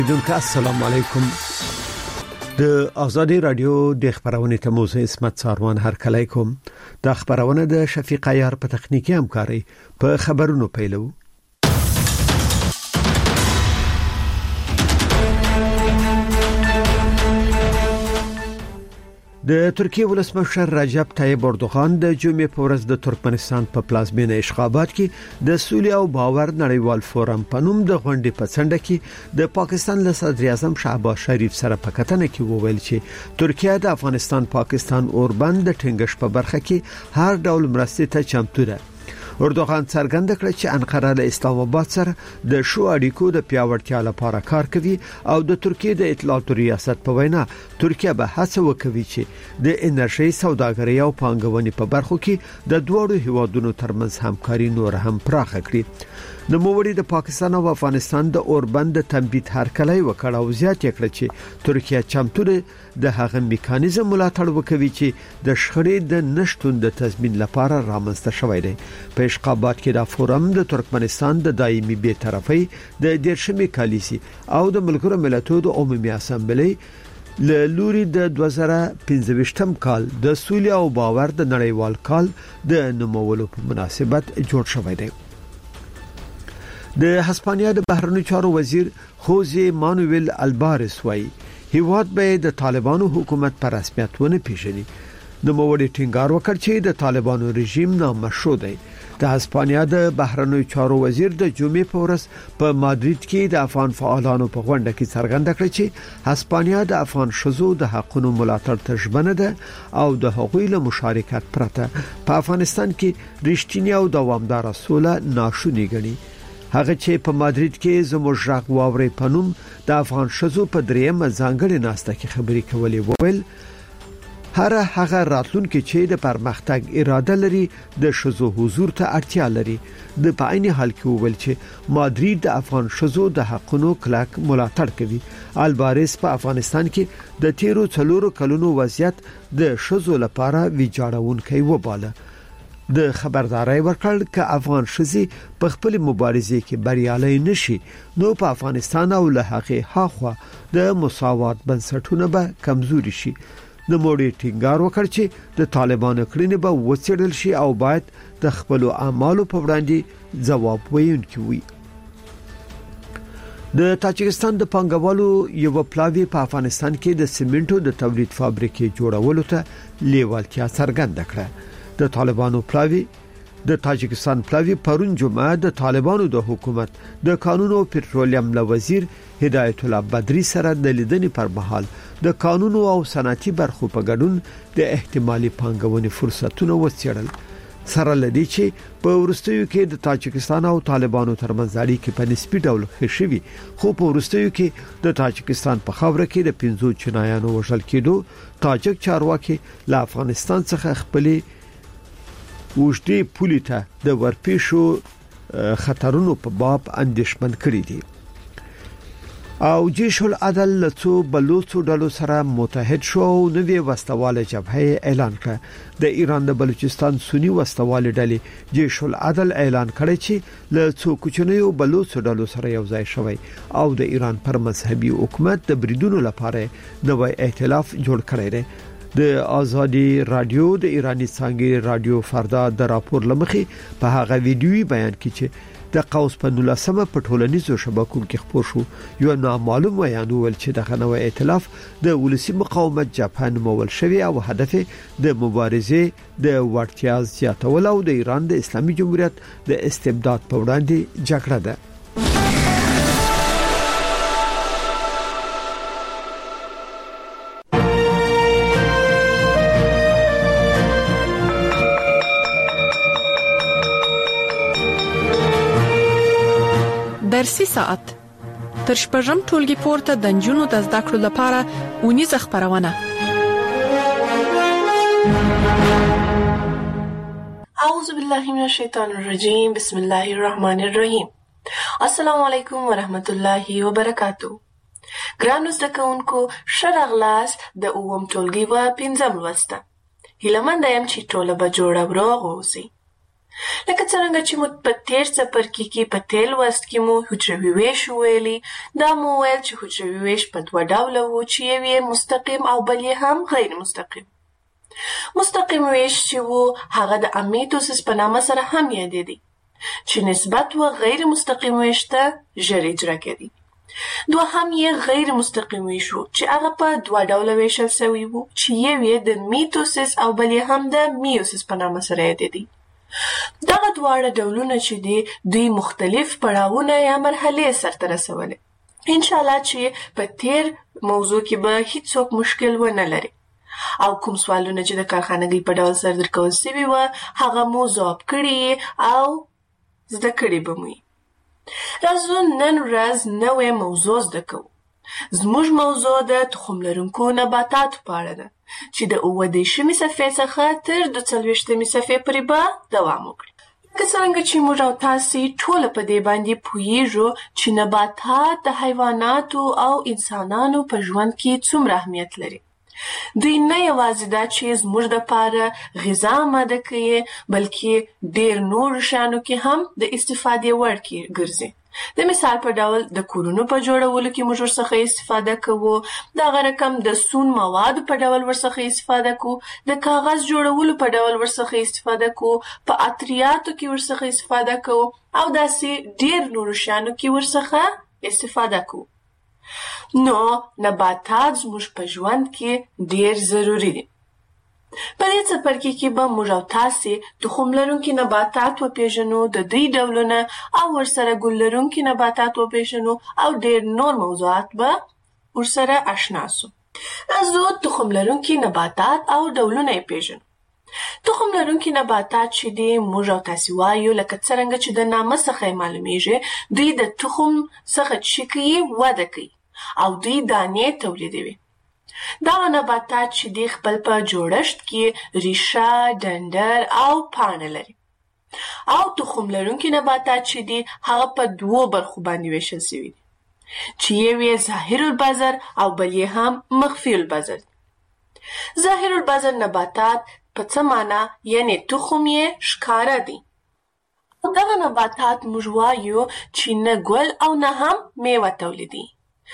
السلام علیکم. د آزادی رادیو د خبرونه تموز اسمت ساروان هر کله کوم د خبرونه د شفیق عیار په تخنیکی همکاري په خبرونو پیلو. د ترکیه ولسمشر رجب طیب اردوغان د جمعې په ورځ د ترکمنستان په پلازمینه اشخابات کې د سولې او باور نړیوال فورم په نوم د غونډې په څنډه کې د پاکستان له صدر اعظم شهباز شریف سره په کتنه کې وویل چې ترکیه د افغانستان پاکستان اوربند د ټینګش په برخه کې هر ډول مرستې ته چمتو ده. اردوغان څرګنده کړ چې انقره له اسلام آباد سره د شو اړیکو د پیاوړتیا لپاره کار کوي او د ترکیه د اطلاعاتو ریاست په وینا ترکیه به هڅه وکوي چې د انرژي سوداګرۍ او پانګونې په برخو کې د دوه هیوادونو ترمنځ همکاري نور هم پراخه کړي. د موړي د پاکستان او افغانستان د اوربند تنبیه هرکلی وکړ او زیات کړ چې ترکیه چمتو د هغه میکانیزم ملاتړ وکوي چې د شخړې د نشټون د تضمین لپاره رامنځته شوی دی. په اشخابات کې د فورم د ترکمنستان د دایمي بی‌طرفۍ د دیرشمې کالیسي او د ملګرو ملتونو د عمومي اسامبلې لوري د 2015م کال د سولې او باور د نړیوال کال د نومولو په مناسبت جوړ شوی دی. د هسپانیا د بهرنیو چارو وزیر خوزه مانویل البارس وایي هیواد به د طالبانو حکومت پر رسمیت ونه پیژني. د موړي ټینګار وکړ چې د طالبانو رژیم نامشروع دی. د هسپانیا د بهرنیو چارو وزیر د جمعې په ورځ په مادرید کې د افغان فعالانو په غونډه کې څرګنده کړ چې هسپانیا د افغان شذو د حقوقو ملاتړ ته ژمنه ده او د حقوقي له مشارکت پرته په افغانستان کې رښتینی او دوامدار سوله ناشونی ګڼي. هغه چې په مادرید کې زموږ ژغ واوري پنوم د افغان شذو په دریمه ځانګړي ناسته کې خبري کولې وویل هغه راتلونکي چې د پرمختګ اراده لري د شذو حضور ته اړتیا لري. د پایني حال کې وویل چې مادرید د افغان شذو د حقونو کلک ملاتړ کوي. البارس په افغانستان کې د 13 کلونو وضعیت د شذو لپاره ویجاړونکی وباله. د خبرداري ورکړ ک افغان شذي په خپل مبارزه کې بریالي نشي نو په افغانستان او له هغه هاخوا د مساوات بنسټونه به کمزوري شي. د موړي ټینګار وکړ چې د طالبانو کړنې به وڅېړل شي او باید د خپل اعمالو په وړاندې ځواب ویونکي وي. د تاجکستان د پنګوالو یو پلاوی په افغانستان کې د سیمنټو د تولید فابریکې جوړولو ته لیوالتیا څرګنده کړه. د طالبانو پلاوی د تاجکستان پلاوی پرون جمعه د طالبانو د حکومت د قانون او پټرولیم له وزیر هدایت الله بدری سره د لیدنې پر مهال د قانون او صنعتي برخو په ګډون د احتمالي پانګونې فرصتونه وڅېړل. سره لدی چې په ورستیو کې د تاجکستان او طالبانو ترمنځ اړیکې په نسبی ډول ښه شوي خو په ورستیو کې د تاجکستان په خاوره کې د 15 چینایانو وژل کېدو تاجک چارواکي له افغانستان څخه خپلې وشتي پولیته د ورپېښو خطرونو په باب اندېښمن کړی دي. او جيش العدل لڅو بلوڅو ډلو سره متحد شو او نوې وسلواله جبهه اعلان کړ. د ایران د بلوچستان سنی وسلواله ډلې جيش العدل اعلان کړی چې لڅو کوچنیو بلوڅو ډلو سره یو ځای شوی او د ایران پر مذهبي حکومت د بریدونو لپاره نوې ائتلاف جوړ کړی دی. د آزادی رادیو د ایرانی څنګه رادیو فردا د راپور لمخي په هغه ویډیوي بیان کې چې د قوس په 19 په ټولنیزو شبکو کې خبر شو یو نامعلوم بیان ول چې د غنوي ائتلاف د ولسی مقاومت جاپان مول شوی او هدف د مبارزه د وړتیا زیاتول او د ایران د اسلامي جمهوریت د استبداد په وړاندې جګړه ده. درسي ساعت تر شپږم ټولګي پورته د نجونو د زده کړو لپاره اونیزه خبرونه. اعوذ بالله من الشیطان الرجیم بسم الله الرحمن الرحیم. السلام علیکم ورحمت الله وبرکاتہ. ګرانو زده کوونکو ښه راغلاست د اووم ټولګي په 5م لوست. هیله مند یم چې ټول به جوړ او روغ اوسئ. لکه څرنګه چې مو په تیر څپرکي کې په تیر لوست کې مو حجروي ویش ویلي، دا مو ویل چې حجروي ویش په دوه ډوله و چې یو یې مستقیم او بل یې هم غیر مستقیم. مستقیم ویش چې و هغه د امیتوسیس په نامه سره هم یادېدی چې نسبت و غیر مستقیم ویش ته ژر اجرا کېدی. دوهم یې غیر مستقیم ویش و چې هغه په دوه ډوله ویشل سوی و چې یو یې د میتوسیس او بل یې هم د میوسیس په نامه سره یادېدی. دغه دواړه ډولونه چې دي دوی مختلف پړاوونه یا مرحلې سرته رسولې. انشاءالله چې په تیر موضوع کې به هیڅوک مشکل ونه لري او کوم سوالونه چې د کارخانګۍ په ډول سر درکول سوي وه هغه مو ځواب کړي او زده کړي به مو. راځو نن ورځ نوې موضوع زده کوو. زموږ موضوع د تخم لرونکو نباتاتو په اړه ده چې د اووه-دېرشمې صفحې څخه تر 42مې صفحې پورې به دوام وکړي. لکه څرنګه چې موږ او تاسې ټوله په دې باندې پوهیږو چې نباتات د حیواناتو او انسانانو په ژوند کې څومره اهمیت لري. دوی نه یوازې دا چې زموږ دپاره غذا آماده کوي بلکې ډېر نورو شیانو کې هم د استفادې وړ ګرځي. د مثال په ډول د کورونو په جوړولو کې موږ ورڅخه استفاده کوو، دغه رقم د سون موادو په ډول ورڅخه استفاده کوو، د کاغذ جوړولو په ډول ورڅخه استفاده کوو، په عطریاتو کې ورڅخه استفاده کوو او داسې ډېر نورو شیانو کې ورڅخه استفاده کوو. نو نباتات زموږ په ژوند کې ډېر ضروري دي. په دې څپرکي کې به موږ او تاسې تخم لرونکي نباتات وپېژنو، د دوی ډولونه او ورسره ګل لرونکي نباتات وپېژنو او ډېر نور موضوعات به ورسره اشنا سو. راځو تخم لرونکي نباتات او ډولونه یې پېژنو. تخم لرونکي نباتات چې دي موږ او تاسې وایو لکه څرنګه چې د نامه څخه یې معلومیږي دوی د تخم څخه چې کوي وده کوي او دوی دانې تولیدوي. دغه نباتات چې دي خپل په جوړښت کې ریشه، ډنډر او پاڼه لري او تخم لرونکي نباتات چې دي هغه په دوو برخو باندې ویشل سوي دي چې یو یې ظاهر البذر او بل یې هم مخفي البذر دي. ظاهر البذر نباتات په څه معنا یعنی تخم یې ښکاره دی. دغه نباتات موږ وایو چې نه ګل او نه هم میوه تولیدي.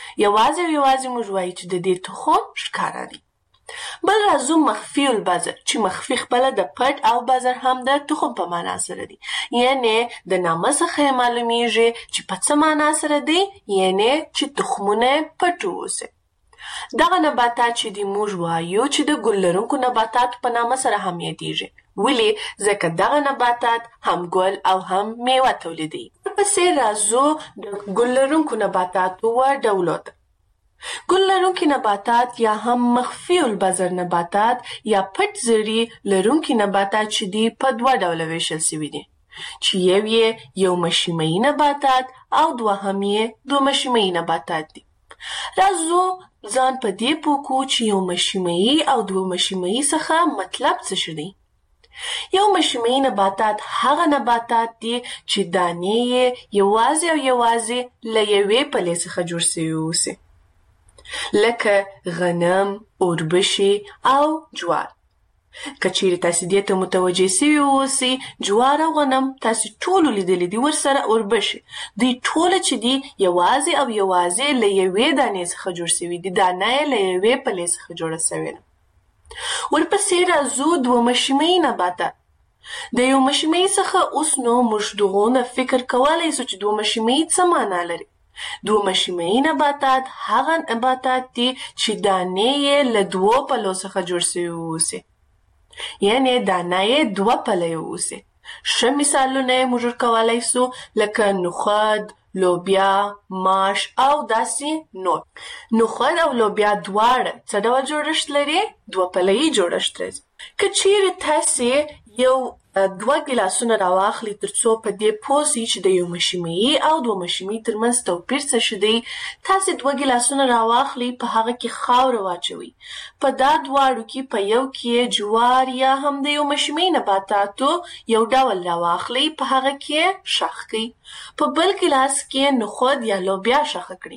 یوازې موږ وایو چې د دې تخم ښکاره دی. بل راځو مخفي البذر چې مخفي خپله د پټ او بذر هم د تخم په معنا سره دی. یعنی د نامه څخه یې معلومیږي چې په څه معنا سره دی، یعنی چې تخمونه پټ واوسي. دغه نباتات چې دي موږ وایو چې د ګل لرونکو نباتاتو په نامه سره هم یادیږي. ولې؟ ځکه دغه نباتات هم ګل او هم میوه تولیدوي. ورپسې راځو د ګل لرونکو نباتاتو و ډولو ته. ګل لرونکي نباتات یا هم مخفي البذر نباتات یا پټ زړي لرونکي نباتات چې دي په دوه ډوله ویشل سوي دي چې یو مشیمه‌ایي نباتات او دوهم یې دوه مشیمه‌ایي نباتات دي. راځو ځان په دې پوه کړو چې یو مشیمه‌ایي او دوه مشیمه‌ایي څخه مطلب څه شی دی. یو مشیمه‌ایي نباتات هغه نباتات دي چې دانې یې یوازې له یوې پلې څخه جوړ سوي اوسي، لکه غنم، اوربشې او جوار. که چیرې تاسې دې ته متوجه سوي اوسئ، جوار او غنم تاسې ټولو لیدلي دي، ورسره اوربشې، دوی ټوله چې دي یوازې له یوې دانې څخه جوړ سوي دي. دانه یې له یوې پلې څخه جوړه سوې ده. ورپسې راځو دوه مشیمه‌ایي نباتات. د یو مشیمه‌ایي څخه اوس نو موږ دغونه فکر کولی سو چې دوه مشیمه‌ایي څه معنا لري. دوه مشیمه‌ایي نباتات هغه نباتات دي چې دانې یې له دوو پلو څخه جوړ سوي اوسي، یعنی دانه یې دوه پلې اوسي. ښه مثالونه یې موږ ورکولی سو لکه نخود، لوبیا، ماش او داسې نور. نخود او لوبیا دواړه څه ډول جوړښت لري؟ دوه پله‌یي جوړښت لري. که چیرې تاسې یو دوه ګیلاسونه راواخلئ تر څو په دې پوه سئ چې د یو مشیمه‌ایي او دوه مشیمه‌ایي ترمنځ توپیر څه شی دی، تاسې دوه ګیلاسونه راواخلئ، په هغه کې خاوره واچوئ. په دا دواړو کې په یو کې جوار یا هم د یو مشیمه‌ایي نباتاتو یو ډول راواخلئ، په هغه کې شخ کړئ. په بل ګیلاس کې نخود یا لوبیا شخه کړئ.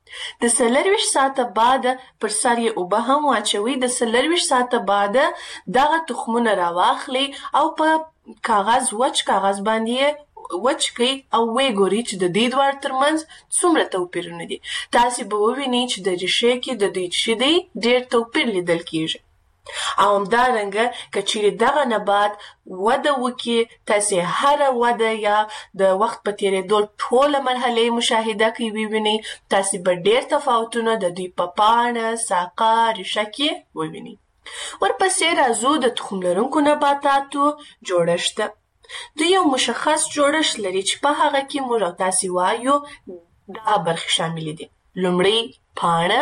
د 24 ساعته بعد پر سر یې اوبه هم واچوي. د 24 ساعته بعد دغه تخمونه راواخلي او په وچ کاغذ باندې وچ کړئ او ویې ګورئ چې د دې دواړو ترمنځ څومره توپیرونه دي. تاسې به ووینئ چې د ریښې کې د دوی چې دی ډېر توپیر لیدل کیږي. او همدارنګه که چیرې دغه نبات وده وکړي، تاسې هره وده یا د وخت په تېرېدو ټوله مرحلې مشاهده کوي ووینئ، تاسې به ډېر تفاوتونه د دوی په پاڼه، ساقه، ریښه کې ووینئ. ورپسې راځو د تخم لرونکو نباتاتو جوړښت ته. دوی یو مشخص جوړښت لري چې په هغه کې موږ او تاسې وایو دغه برخې شاملې دي. لومړی پاڼه،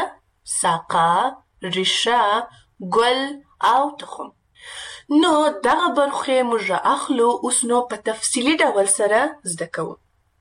ساقه، ریښه، ګل او تخم. نو دغه برخې موږ رااخلو. اوس نو په تفصیلي ډول سره زده کوو.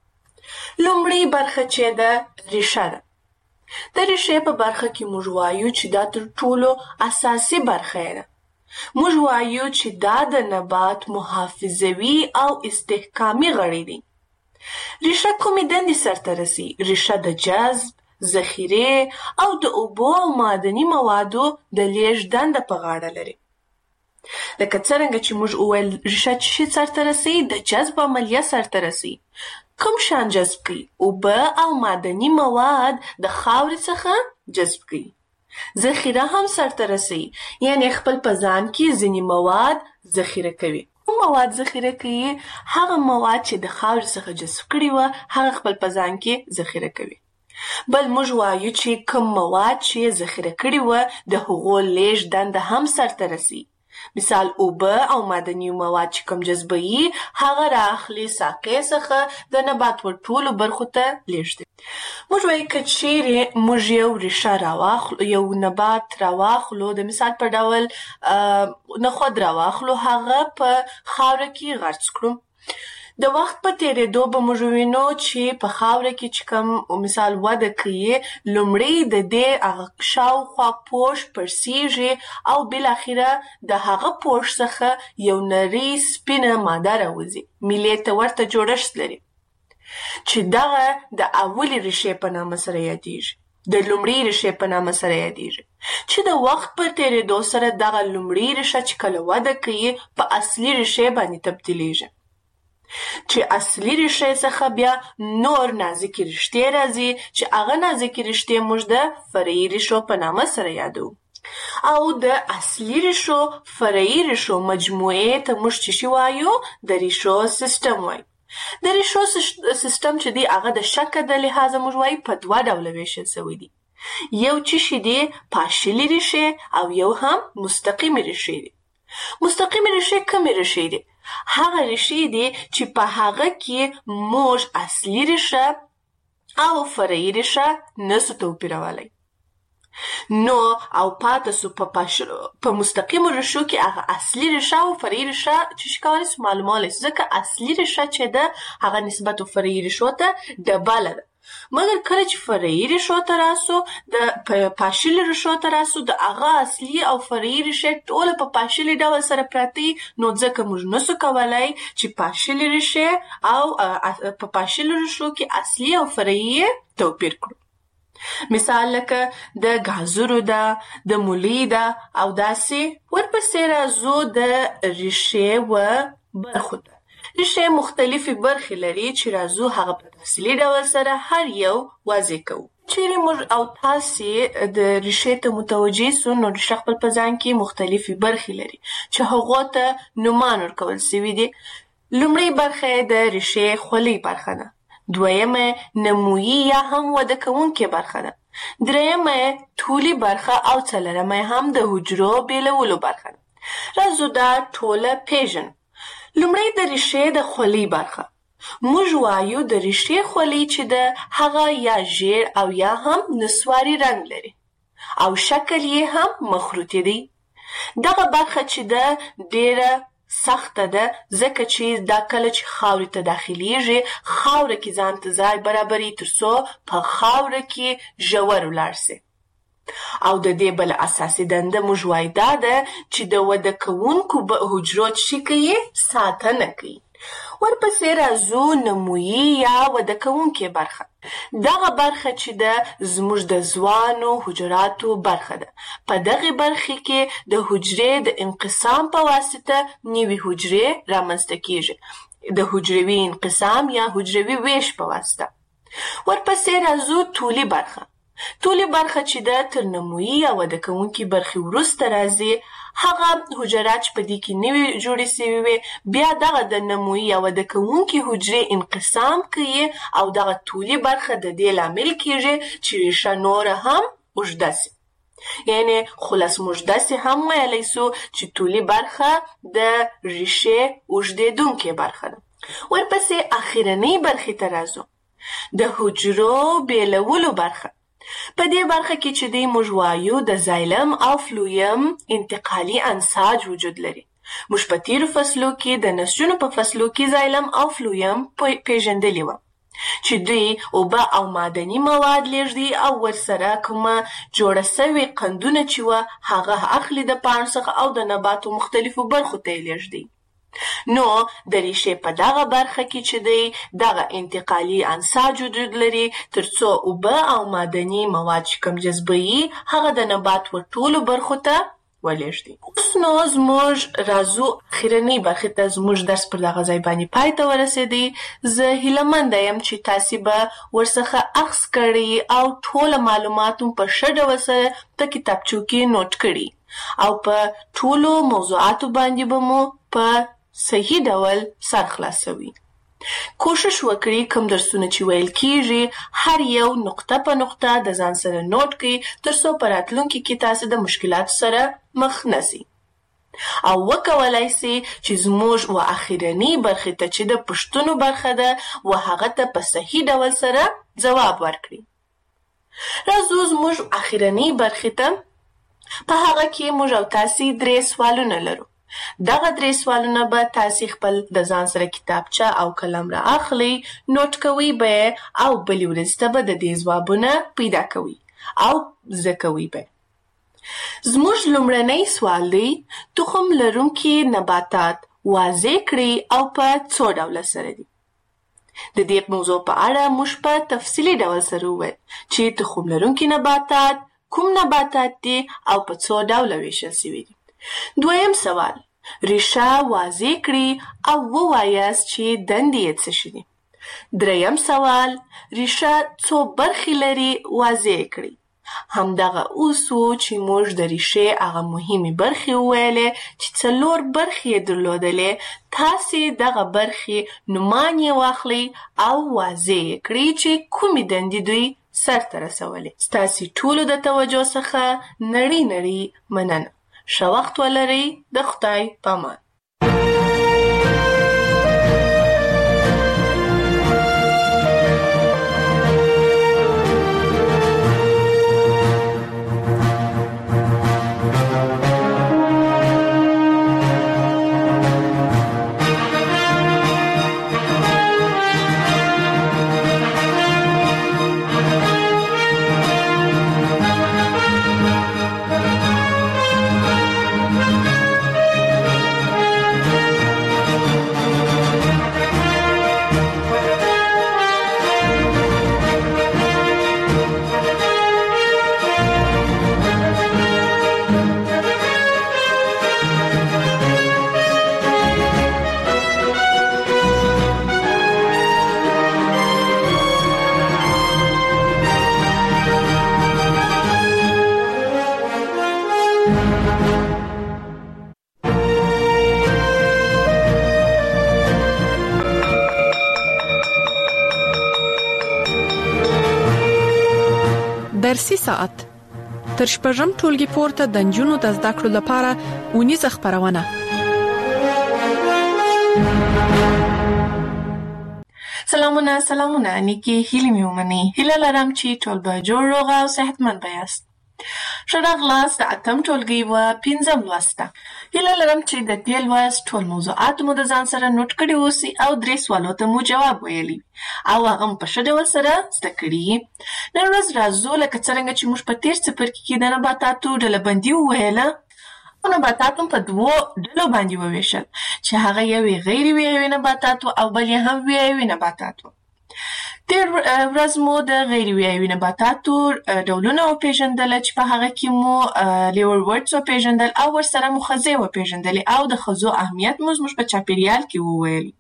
لومړی برخه چې ده ریښه ده. د ریښې په برخه کې موږ وایو چې دا تر ټولو اساسي برخه ده. موږ وایو چې دا د نبات محافظوي او استحکامي غړي دي. ریښه کومې دندې سرته رسي؟ ریښه د جذب، ذخیره او د اوبو او معدني موادو د لیږد دنده په غاړه لري. لکه څرنګه چې موږ وویل ریښه څه شي سرته رسوي؟ د جذب عملیه سرته رسوي. کوم شیان جذب کوي؟ اوبه او معدني مواد د خاورې څخه جذب کوي. ذخیره هم سرته رسوي، یعنی خپل په ځان کې ځینې مواد ذخیره کوي. کوم مواد ذخیره کوي؟ هغه مواد چې د خاورې څخه جذب کړي وه هغه خپل په ځان کې ذخیره کوي. بل موږ وایو چې کوم مواد چې ذخیره کړي وه د هغو لیږد دنده هم سرته رسي. مثال اوبه او معدني مواد چې کوم جذبوي هغه رااخلي ساقې څخه د نبات ټولو برخو ته لیږدوي. موږ وایو که چیرې موږ یو ریښه راواخلو، یو نبات راواخلو، د مثال په ډول نخود راواخلو، هغه په خاوره کې غرس کړو. د وخت په تېرېدو به موږ وینو چې په خاوره کې چې کوم مثال وده کوي، لومړی د دې هغه شاوخوا پوښ پړسیږي او بالاخره د هغه پوښ څخه یو نرۍ سپینه ماده راوځي. میلې ته ورته جوړښت لري چې دغه د اولې ریښې په نامه سره یادیږي، د لومړۍ ریښې په نامه سره یادیږي، چې د وخت په تېرېدو سره دغه لومړۍ ریښه چې کله وده کوي په اصلي ریښې باندې تبدیلیږي، چې اصلي ریښې څخه بیا نور نازکې رشتې راځي چې هغه نازکې رشتې موږ د فرعي ریښو په نامه سره یادو. او د اصلي ریښو فرعي ریښو مجموعې ته موږ چې وایو د ریښو سیستم وایو. د ریښو سیستم چې دی هغه د شکل د لحاظه موږ وایو په دوه ډوله ویشل شوی دی. یو چې دی پاشلي ریښې او یو هم مستقیمې ریښې دي. مستقیمې ریښې کومې ریښې دي؟ هغه ریښې دي چې په هغه کې موږ اصلي ریښه او فرعي ریښه نسو توپیرولی. نو او پاته سو په مستقیمو ریښو کې هغه اصلي ریښه او فرعي ریښه چې کولی سو معلومولی سو، ځکه اصلي ریښه چې ده هغه نسبت فرعي ریښو ته ډبله ده. مګر کله چې فرعي ریښو ته راسو، د پاشلي ریښو ته راسو، د هغه اصلي او فرعي ریښې ټوله په پاشلي ډول سره پراته نو ځکه موږ نسو کولی چې پاشلي ریښې او په پاشلي ریښو کې اصلي او فرعي توپیر کړو. مثال لکه د ګازرو ده، د مولی ده او داسې. ورپسې راځو د ریښې و برخو ته. ریښې مختلفې برخې لري چې راځو هغه په تفصیلي ډول سره هر یو واضح کوو. چیرې موږ او تاسې د ریښې ته متوجه سو نو ریښه خپل په ځان کې مختلفې برخې لري چې هغو ته نومان ورکول سوي دي. لومړۍ برخه د ریښې خولۍ برخه ده. دویمه نمویي یا هم وده کوونکې برخه ده. درېیمه طولي برخه او څلورمه هم د حجرو بیلولو برخه ده. راځو دا ټوله پیژنو. لومړی د ریښې د خولۍ برخه. موږ وایو د ریښې خولۍ چې ده هغه یا ژیړ او یا هم نسواري رنګ لري او شکل یې هم مخروطي دی. دغه برخه چې ده ډیره سخته ده ځکه چې دا کله چې خاورې ته داخلیږي خاوره کې ځان ته ځای برابري ترڅو په خاوره کې ژور ولاړ سي. او د دې بل اساسي دنده موږ وایو دا ده چې د وده کوونکو حجرو چې کوي ساتنه کوي. ورپسې راځو نمویي یا وده کوونکې برخه. دغه برخه چې ده زموږ د ځوانو حجراتو برخه ده. په دغه برخه کې د حجرې د انقسام په واسطه نوې حجرې رامنځته کیږي. د حجروي انقسام یا حجروي ویش په واسطه. ورپسې راځو طولي برخه. طولي برخه چې ده تر نمویي یا وده کوونکې برخې وروسته راځي. هغه حجرات چې په دې کې نوې جوړې سوي وي بیا دغه د نمویي یا وده کوونکې حجرې انقسام کوي او دغه طولي برخه د دې لامل کیږي چې ریښه نوره هم اوږده سي. یعنی خلاص موږ داسې هم ویلی سو چې طولي برخه د ریښې اوږدېدونکې برخه ده. ورپسې اخرنۍ برخې ته راځو. د حجرو بیلولو برخه. په دې برخه کې چې دی موږ وایو د زایلم او فلویم انتقالي انساج وجود لري. موږ په تیرو فصلو کې د نسجونو په فصلو کې زایلم او فلویم پیژندلي وو چې دوی اوبه او معدني مواد لیږدي او ورسره کومه جوړه سوې قندونه چې وه هغه اخلي د پاڼو څخه او د نباتو مختلفو برخو ته یې لیږدي. نو د ریښې په دغه برخه کې چې دی دغه انتقالي انساج وجود لري ترڅو اوبه او معدني مواد چې کوم جذبوي هغه د نبات ټولو برخو ته ولېږدي. اوس نو زموږ راځو اخرنۍ برخې ته. زموږ درس پر دغه ځای باندې پای ته ورسېدی. زه هیلهمنده یم چې تاسې به ورڅخه اخذ کړي او ټوله معلومات په ښه ډول سره په کتابچو کې نوټ کړي او په ټولو موضوعاتو باندې به مو په صحیح ډول سر خلاصوي. کوشش وکړئ کوم درسونه چې ویل کیږي هر یو نقطه په نقطه د ځان سره نوٹ کړئ ترڅو په راتلونکي کې تاسو د مشکلاتو سره مخ نشئ او وکولای شئ چې زموږ و اخرنۍ برخې ته چې د پوښتنو برخه ده و هغه ته په صحیح ډول سره ځواب ورکړئ. راځو زموږ اخرنۍ برخې ته. په هغه کې موږ او تاسې 3 سوالونه لرو. دغه 3 سوالونه به تاسې خپل د ځان سره کتابچه او قلم را اخلي، نوٹ کوئ به او بلې ورځې ته به د دې ځوابونه پیدا کوئ او زده کوئ به. زموږ لومړنی سوال دی: تخم لرونکي نباتات واضح کړئ او په څو ډوله سره دي. د دې موضوع په اړه موږ په تفصیلي ډول سره وویل چې تخم لرونکي نباتات کوم نباتات دي او په څو ډوله ویشل شوي دي. دویم سوال: ریښه واضح کړئ او ووایاست چې دندې یې څه شي دي. دریم سوال: ریښه څو برخې لري واضح کړئ. همدغه اوس و چې موږ د ریښې هغه مهمې برخې وویلې چې 4 برخې یې درلودلې. تاسې دغه برخې نومان یې واخلئ او واضح یې کړئ چې کومې دندې دوی سرته رسولې. ستاسې ټولو د توجه څخه نړۍ مننه. ښه وخت ولرئ. د خدای پامان. درسي ساعت تر شپږم ټولګي پورته د نجونو د زده کړو لپاره اونیزه خبرونه. سلامونه نیکی هیله مې ومني. هیله لرم چې ټول به جوړ روغ او صحتمند یاست. ښه راغلاست د 8م ټولګي و 5م لوست ته. هیله لرم چې د دې لوست ټول موضوعات مو د ځان سره نوٹ کړي اوسئ او 3 سوالو ته مو جواب ویلی او هغه په ښه ډول سره زده کړي. نن ورځ راځو لکه څرنګه چې موږ په تیر څپرکي کې د نباتاتو ډلبندي وویله نباتاتو په دوو ډلو باندې وویشل چې هغه یو غیر ویایوي نباتات او بل یې هم ویایوي نباتات. تیر ورځ مو د غیر ویایوي نباتاتو ډولونه وپېژندل چې په هغه کې مو لیورورډز وپېژندل او ورسره مو ښځې وپېژندلې او د ښځو اهمیت مو زموږ په چاپېریال کې وویلي.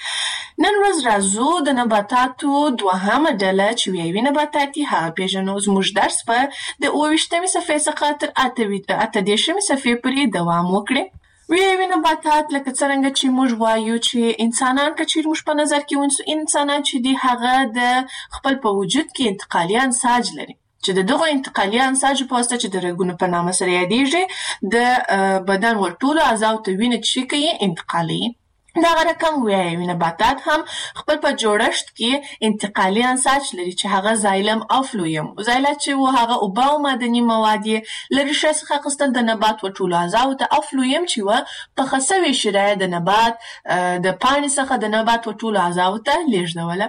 نن ورځ راځو د نباتاتو دوهمه ډله چې ویایوي نباتات دي هغه پېژنو. زموږ درس به د 28مې صفحې څخه تر 28مې صفحې پورې دوام وکړي. ویایوي نباتات لکه څرنګه چې موږ وایو چې انسانان که چیرې موږ په نظر کې ونیسو انسانان چې دي هغه د خپل په وجود کې انتقالي انساج لري چې د دغو انتقالي انساجو په واسطه چې د رګونو په نامه سره یادېږي د بدن ور ټولو اعضاو ته وینه چې کوي انتقالوي. دغه رقم ویایوي نباتات هم خپل په جوړښت کې انتقالي انساج لري چې هغه زایلم او فلویم. زایلات چې و هغه اوبه او معدني مواد یې له ریښې څخه اخیستل د نبات و ټولو اعضاو ته او فلویم چې و پخه سوې شیره د نبات د پاڼې څخه د نبات و ټولو اعضاو ته لیږدوله.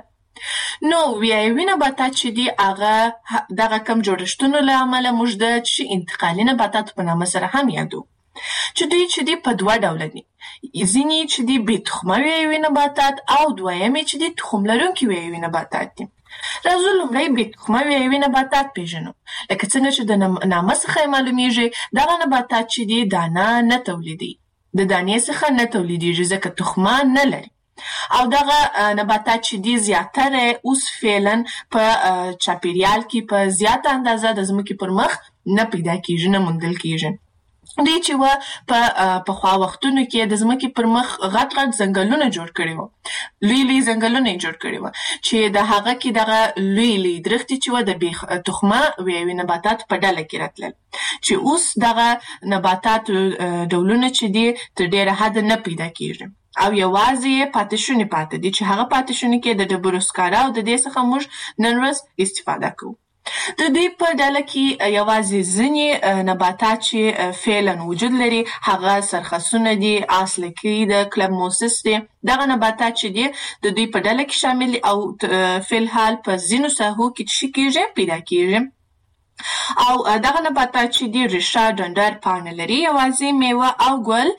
نو ویایوي نباتات چې دي هغه دغه کم جوړښتونو له امله موږ د انتقالي نباتاتو په نامه سره هم یادو چې دوی په دوه ډوله دي. ځینې چې دي بې تخمه ویایوي نباتات او دویمې چې دي تخم لرونکي ویایوي نباتات دي. راځو لومړی بې تخمه ویایوي نباتات پېژنو. لکه څنګه چې د نامه څخه یې معلومیږي دغه نباتات چې دي دانه نه تولیدوي، د دانې څخه نه تولیدیږي ځکه تخمه نه لري. او دغه نباتات چې دي زیاتره اوس فعلا په چاپېریال کې په زیاته اندازه د ځمکې پر مخ نه پیدا کېږي، نه موندل کېږي. دوی چې و په پخوا وختونو کې د ځمکې پر مخ غټ ځنګلونه جوړ کړي وو، لوی ځنګلونه یې جوړ کړي وو چې د هغه کې دغه لوی درختې چې و د بې تخمه ویایوي نباتات په ډله کې راتلل چې اوس دغه نباتات ډولونه چې دي تر ډېره حده نه پیدا کېږي او یوازې پاتې دي چې هغه پاتې شوني کې د ډبرو سکاره او د دې څخه موږ نن ورځ استفاده کوو. د دې په ډله کې یوازې ځینې نباتات چې فعلا وجود لري هغه سرخسونه دي، آسلکي د کلبموسس دي. دغه نباتات چې دي د دوی په ډله کې شامل دي او فعلحال په ځینو ساحو کې څه کېږي پیدا کېږي. او دغه نباتات چې دي ریښه، ډنډر، پاڼه لري، یوازې میوه او ګل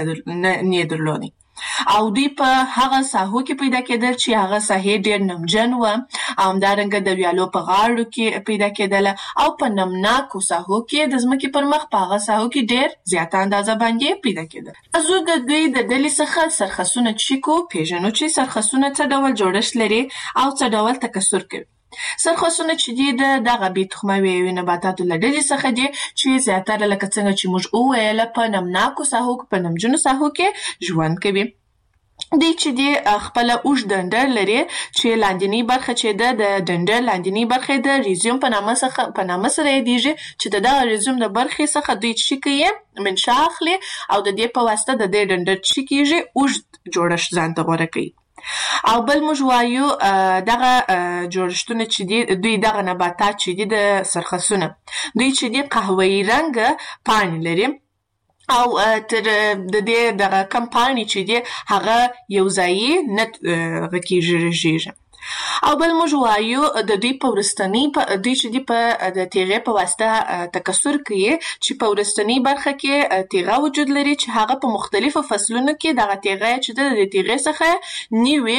نه درلودي. او دوی په هغه ساحو کې پیدا کېدل چې هغه ساحې ډېر نمجن و او همدارنګه د ویالو په غاړو کې پیدا کېدله او په نمناکو ساحو کې د ځمکې پر مخ په هغه ساحو کې ډېر زیاته اندازه باندې پیدا کېدل. راځو د دوی د ډلې څخه سرخسونه پېژنو چې سرخسونه څه ډول جوړښت لري او څه ډول تکثر کوي. سرخسونه چې دي دغه بې تخمه ویایوي نباتاتو له ډلې څخه دي چې زیاتره لکه څنګه چې موږ وویله په نمناکو ساحو په نمجنو ساحو کې ژوند کوي. دوی چې دي خپله اوږد ډنډر لري چې لاندینۍ برخه چې ده د ډنډر لاندینۍ برخه د ریزیوم په نامه سره یادېږي چې د دغه ریزیوم د برخې څخه دوی څه کوي منشا اخلي او د دې په واسطه د دې ډنډر څه کېږي اوږد جوړښت ځان ته غوره کوي. او بل موږ وایو دغه جوړښتونه چې دي دوی دغه نباتات چې دي د سرخسونه دوی چې دي قهوه‌ایي رنګه پاڼې لري او تر د دې دغه کم پاڼې چې دي هغه یو ځایي نه رژېږي. او بل موږ وایو د دوی په وروستنۍ دوی چې دي په د تیغې په واسطه تکثر کوي چې په وروستنۍ برخه کې تیغه وجود لري چې هغه په مختلفو فصلونو کې دغه تیغه چې د تیغې څخه نوې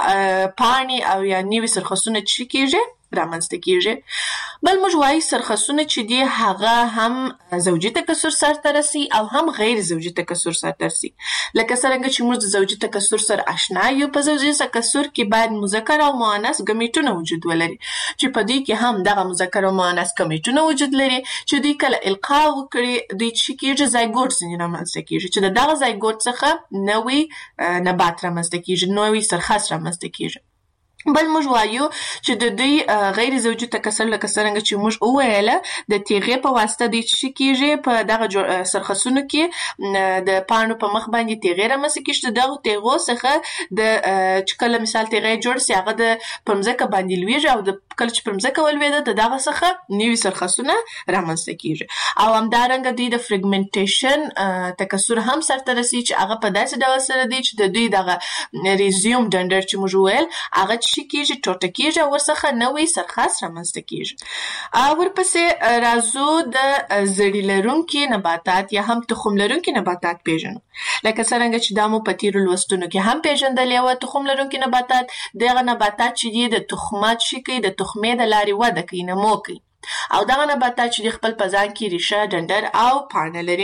پاڼې او یا نوې سرخسونه چې کېږي رامنځته کېږي. بل موږ وایو سرخسونه چې دي هغه هم زوجي تکثر سرته رسي او هم غیر زوجي تکثر سرته رسي. لکه څرنګه چې موږ د زوجي تکثر سره آشنا یو، په زوجي تکثر کې باید مذکر او مؤنث ګمیټونه وجود ولري چې په دوی کې هم دغه مذکر او مؤنث ګمیټونه وجود لري چې دوی کله القا وکړي دوی چې کېږي زایګوټ ځینې رامنځته کېږي چې د دغه زایګوټ څخه نوی نبات رامنځته کېږي، نوی سرخس رامنځته کېږي. بل موږ وایو چې د دوی غیر زوجي تکثر لکه څرنګه چې موږ وویله د تیغې په واسطه دوی څه کېږي په دغه سرخسونو کې د پاڼو په مخ باندې تیغې رامنځته کېږي. د دغو تیغو څخه چې کله مثال تیغې جوړ سي هغه پر مځکه باندې لویږي او کله چې پر مځکه ولویده د دغه څخه نوي سرخسونه رامنځته کیږي او همدارنګه دوی د فریګمنټیشن تکثر هم سرته رسي چې هغه په داسې ډول سره دی چې د دوی دغه ریزیوم ډنډر چې موږ ویل هغه چې کیږي ټوټه کیږي او ورڅخه نوی سرخس رامنځته کیږي ورپسې راځو د زړی لرونکي نباتات یا هم تخم لرونکي نباتات پیژنو لکه څنګه چې دا مو په تیرو لوستونو کې هم پیژندلې و تخم لرونکي نباتات دغه نباتات چې دي د تخمات شي کوي د تخمې د لارې وده کوي نمو کوي او دغه نباتات چې خپل په ځان کې ریشه ډنډر او پاڼه لري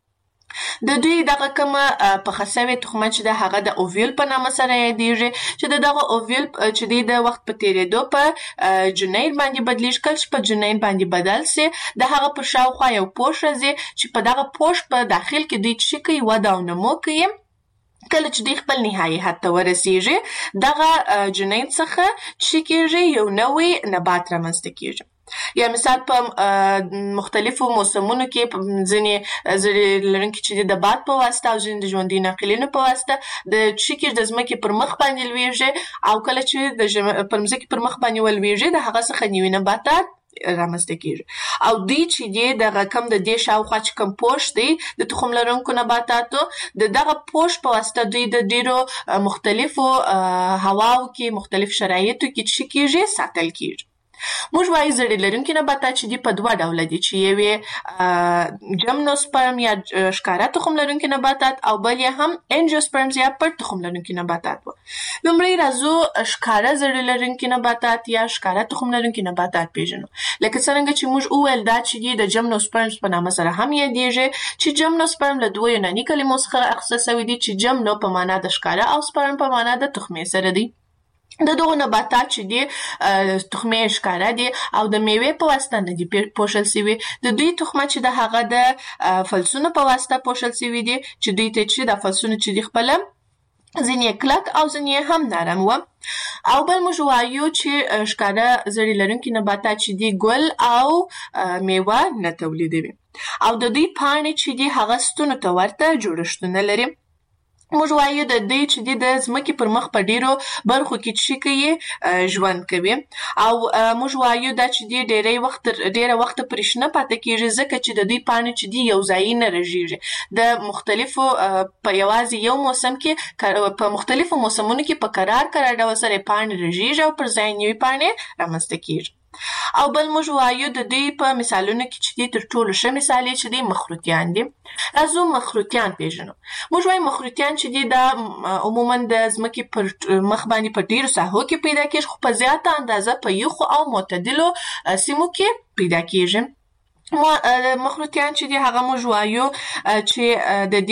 د دوی دغه کومه په خسوي تخمه چې د هغه د اوویل په نامه سره یادېږي چې دغه اوویل چې د وخت په تیریدو په جنین باندې بدلیږي کله چې په جنین باندې بدل سي د هغه په شاوخوا یو پوښ راځي چې په دغه پوښ په داخل کې دوی چې کوي وده او نمو کوي کله چې دوی خپل نهایي حد ته ورسیږي دغه جنین څخه چې کېږي یو نوی نبات رامنځته کېږي یا مثال په مختلفو موسمونو کې ځینې زړی لرونکي چې د باد په واسطه او ځینې د ژوندي ناقلینو په واسطه د چې د ځمکې پر مخ باندې لویږي او کله چې د پر ځمکې پر مخ باندې ولویږي د هغه څخه نوي نباتات رامنځته کیږي او دوی چې دی دغه کم د دې شاوخوا چې کوم پوښ دی د تخم لرونکو نباتاتو دغه پوښ په واسطه دوی د ډیرو مختلفو هواو کې مختلف شرایطو کې چې کیږي ساتل کیږي موږ وایي زړی لرونکي نباتات چې دي په دوه ډوله دي چې یوې جمنوسپرم یا ښکاره تخم لرونکي نباتات او بل یې هم انجیوسپرمز یا پټ تخم لرونکي نباتات و لومړی راځو ښکاره زړی لرونکي نباتات یا ښکاره تخم لرونکي نباتات پیژنو لکه څنګه چې موږ وویل دا چې دي د جمنوسپرمز په نامه سره هم یادېږي چې جمنوسپرم له دوه یوناني کلمو څخه اخیستل شوی دي چې جمنو په معنا د ښکاره او سپرم په معنا د تخمې سره دی د دغه نباتات چې دي تخمې ښکاره دي او د میوې په واسطه نه دي پوښل شوي د دوی تخمه چې د هغه د فلسونو په واسطه پوښل شوي دي چې دوی ته چې د فلسونو چې دي خپله ځینې کلک او ځینې هم نرم و او بل موږ وایو چې ښکاره زړی لرونکي نباتات چې دي ګل او میوه نه تولیدوي او د دوی پاڼې چې دي هغه ستونو ته ورته جوړښتونه لري موږ وایو د دې چې د ځمکې پر مخ په ډیرو برخو کې چې کوي ژوند کوي او موږ وایو دا چې ډیره وخت پرې شنه پاتې کیږي ځکه چې د دوی پاڼې چې دي یو ځای نه رژېږي د مختلفو په یوازې یو موسم کې په مختلفو موسمونو کې په قرار ډول سره پاڼې رژېږي او پر ځای نوې پاڼې رامنځته کیږي او بل موږ وایو د دوی په مثالونو کې چې دي تر ټولو ښه مثال چې دي مخروطیان دي راځو مخروطیان پیژنو موږ وایو مخروطیان چې دي دا عموما د ځمکې پر مخ باندې په ډیرو ساحو کې پیدا کیږي خو په زیاته اندازه په یخو او معتدلو سیمو کې پیدا کیږي مخروطیان چې دي هغه موږ وایو چې د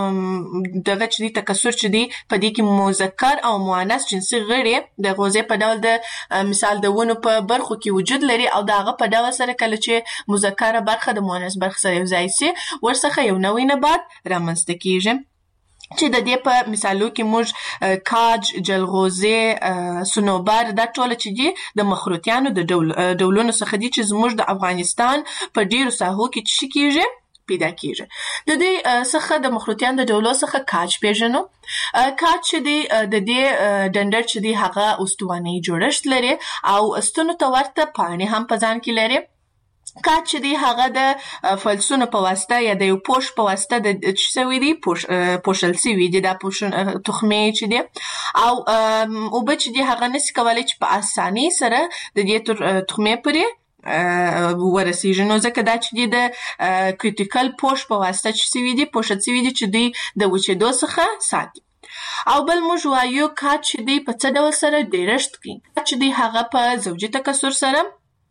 دې دغه چې دي تکثر چې دي په دې کې مذکر او مؤنث جنسي غړي د غوزې په ډول د مثال د ونو په برخو کې وجود لري او دغه په ډول سره کله چې مذکره برخه د مؤنث برخه سره یو ځای سي ورڅخه یو نوی نبات رامنځته کیږي چې د دې په مثالو کې موږ کاج، جلغوزي، صنوبر دا ټول چې دي د مخروطیانو د ډولونو څخه دي چې زموږ د افغانستان په ډیرو ساحو کې چې کیږي پیدا کیږي د دې څخه د مخروطیان د ډولو څخه کاج پیژنو کاج چې دی د دې ډنډر چې دی هغه استواني جوړښت لري او ستونو ته ورته پاڼې هم په ځان کې لري کاج چې دی هغه د فلسونو په واسطه یا د یو پوښ په واسطه د چې سوي دي پوښل سوي دي دا تخمې چې دي او اوبه چې دي هغه نسي کولی چې په اسانۍ سره د دې تخمې پورې ورسیږي نو ځکه دا چې دي د کریټیکل پوښ په واسطه چې سوي دي پوښل سوي دي چې دوی د وچېدو څخه ساتي او بل موږ وایو کاج چې دی په څه ډول سره ډیرښت کوي کاج چې دی هغه په زوجي تکثر سره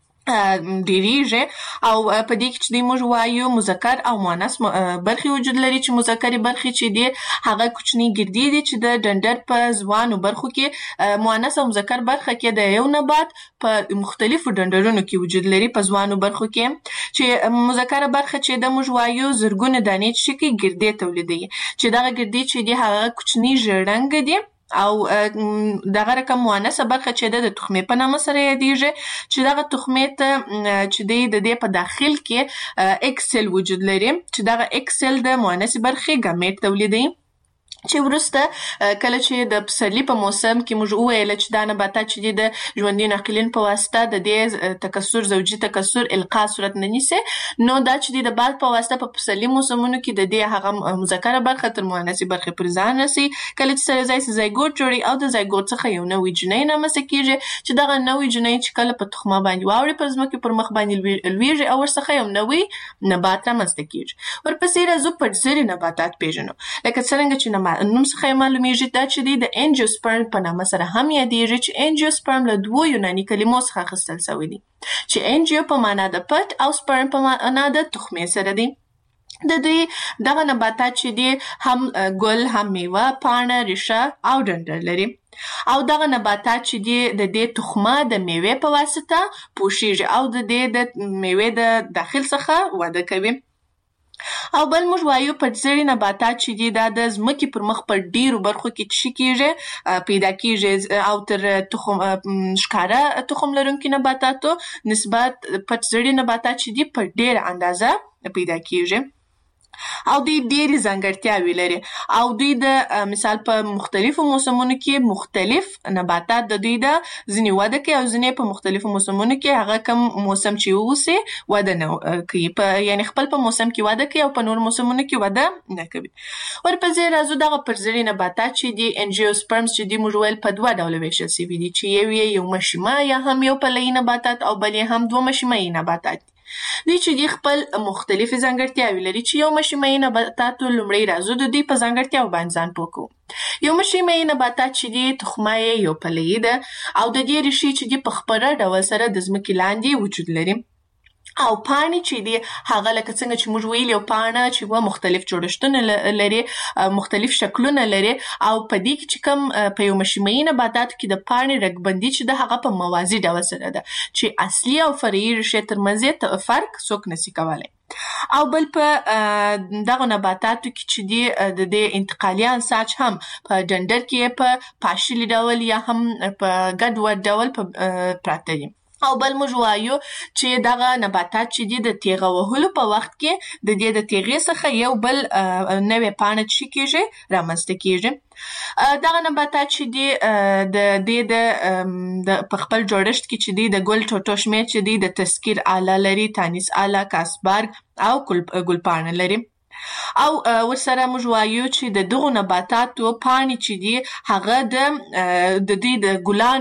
ډیریږي او په دې کې چې دوی موږ وایو مذکر او مؤنث برخې وجود لري چې مذکرې برخې چې دي هغه کوچني ګردې دي چې د ډنډر په ځوانو برخو کې مؤنث او مذکر برخه کې د یو نبات په مختلفو ډنډرونو کې وجود لري په ځوانو برخو کې چې مذکره برخه چې د موږ وایو زرګونه دانې چې کې ګردې تولیدوي چې دغه ګردې چې دي هغه کوچني ژړنګ دي او دغه رقم مؤنثه برخه چې د تخمې په نامه سره یادېږي چې دغه تخمې ته چې د دې په داخل کې اکسل وجود لري چې دغه اکسل د مؤنث برخې ګامیټ تولیدوي چې ورسته کله چې د پسرلي په موسم کې موږ وویل چې دا نباتات چې د ژوندي ناقلین په واسطه د دې تکثر زوجي تکثر القاء صورت نه نیسي، نو دا چې د باد په واسطه په پسرلي موسمونو کې د دې هغه مذکره برخه تر مؤنثه برخه پر ځان رسي. کله چې سره ځای زایګوټ جوړي او د زایګوټ څخه یو نوې جنۍ رامنځته کیږي چې دغه نوې جنۍ چې کله په تخمه باندې واوړي پر ځمکه پر مخ باندې لویږي او ورڅخه یو نوې نبات رامنځته کیږي. ورپسې راځو پټزري نباتات پیژنو، لکه څرنګه چې نوم څخه معلومیږي دا چې د انجیوسپرم په نامه سره هم یادېږي چې انجیوسپرم له دوو یوناني کلمو څخه اخیستل شوی دی چې انجیو په معنا د پټ او سپرم په معنا د تخمې سره دی. د دې دغه نباتات چې دی هم ګل، هم میوه، پاڼه، ریښه او ډنډر لري او دغه نباتات چې دی د دې تخمه د میوې په واسطه پوشیږي او د دې د میوې د داخل څخه وده کوي. او بل موږ وایو پټزري نباتات چې دي دا د ځمکې پر مخ په ډیرو برخو کې څه کیږي پیدا کیږي او تر تخم ښکاره تخم لرونکي نباتاتو نسبت پټزري نباتات چې دي په ډیره اندازه پیدا کیږي او دوی ډېرې ځانګړتیاوې لري او دوی د مثال په مختلفو موسمونو کې مختلف نباتات د دوی د ځینې وده کوي او ځینې په مختلفو موسمونو کې هغه کوم موسم چې اوسي وده نه کوي، یعنی خپل په موسم کې وده کوي او په نور موسمونو کې وده نه کوي. ورپسې راځو دغه پټزري نباتات چې دي انجیوسپرمز چې دي موږ ویل په دوه ډوله ویشل شوي دي چې یو مشیمه یا هم یو پلهیي نباتات او بل یې هم دوه مشیمه‌یي نباتات. دوی چې دی خپل مختلفې ځانګړتیاوې لري چې یو مشیمه‌یي نباتاتو لومړی راځو د دوی په ځانګړتیاو باندې ځان پوه کوو. یو مشیمه‌یي نباتات چې دی تخمه یې یو پلهیي ده او د دې ریښې چې دی په خپره ډول سره د ځمکې لاندې وجود لري او پاڼې چې دی هغه لکه څنګه چې موږ ویل یو پاڼه چې مختلف جوړښتونه لري، مختلف شکلونه لري او په دې کې چې کوم په یو مشیمه‌یي نباتاتو کې د پاڼې رګبندي چې ده هغه په موازي ډول سره ده چې اصلي او فرعي ریښې ترمنځ فرق څوک نشي کولی. او بل په دغه نباتاتو کې چې دی د دې انتقالي انساج هم په ډنډر کې په پاشلي ډول یا هم په ګډوډ ډول پراته دي. او بل موږ وایو چې دغه نباتات چې دي د تیغه وهلو په وخت کې د دې د تیغې څخه یو بل نوې پاڼه چې کیږي رامنځته کیږي. دغه نباتات چې دي د دې د په خپل جوړښت کې چې دي د ګل ټوټو شمېر چې دي د تذکیر آله لري، تانیس آله، کاسبارګ او ګلپاڼه لري. او ورسره موږ وایو چې د دغو نباتاتو پاڼې چې دي هغه د دې د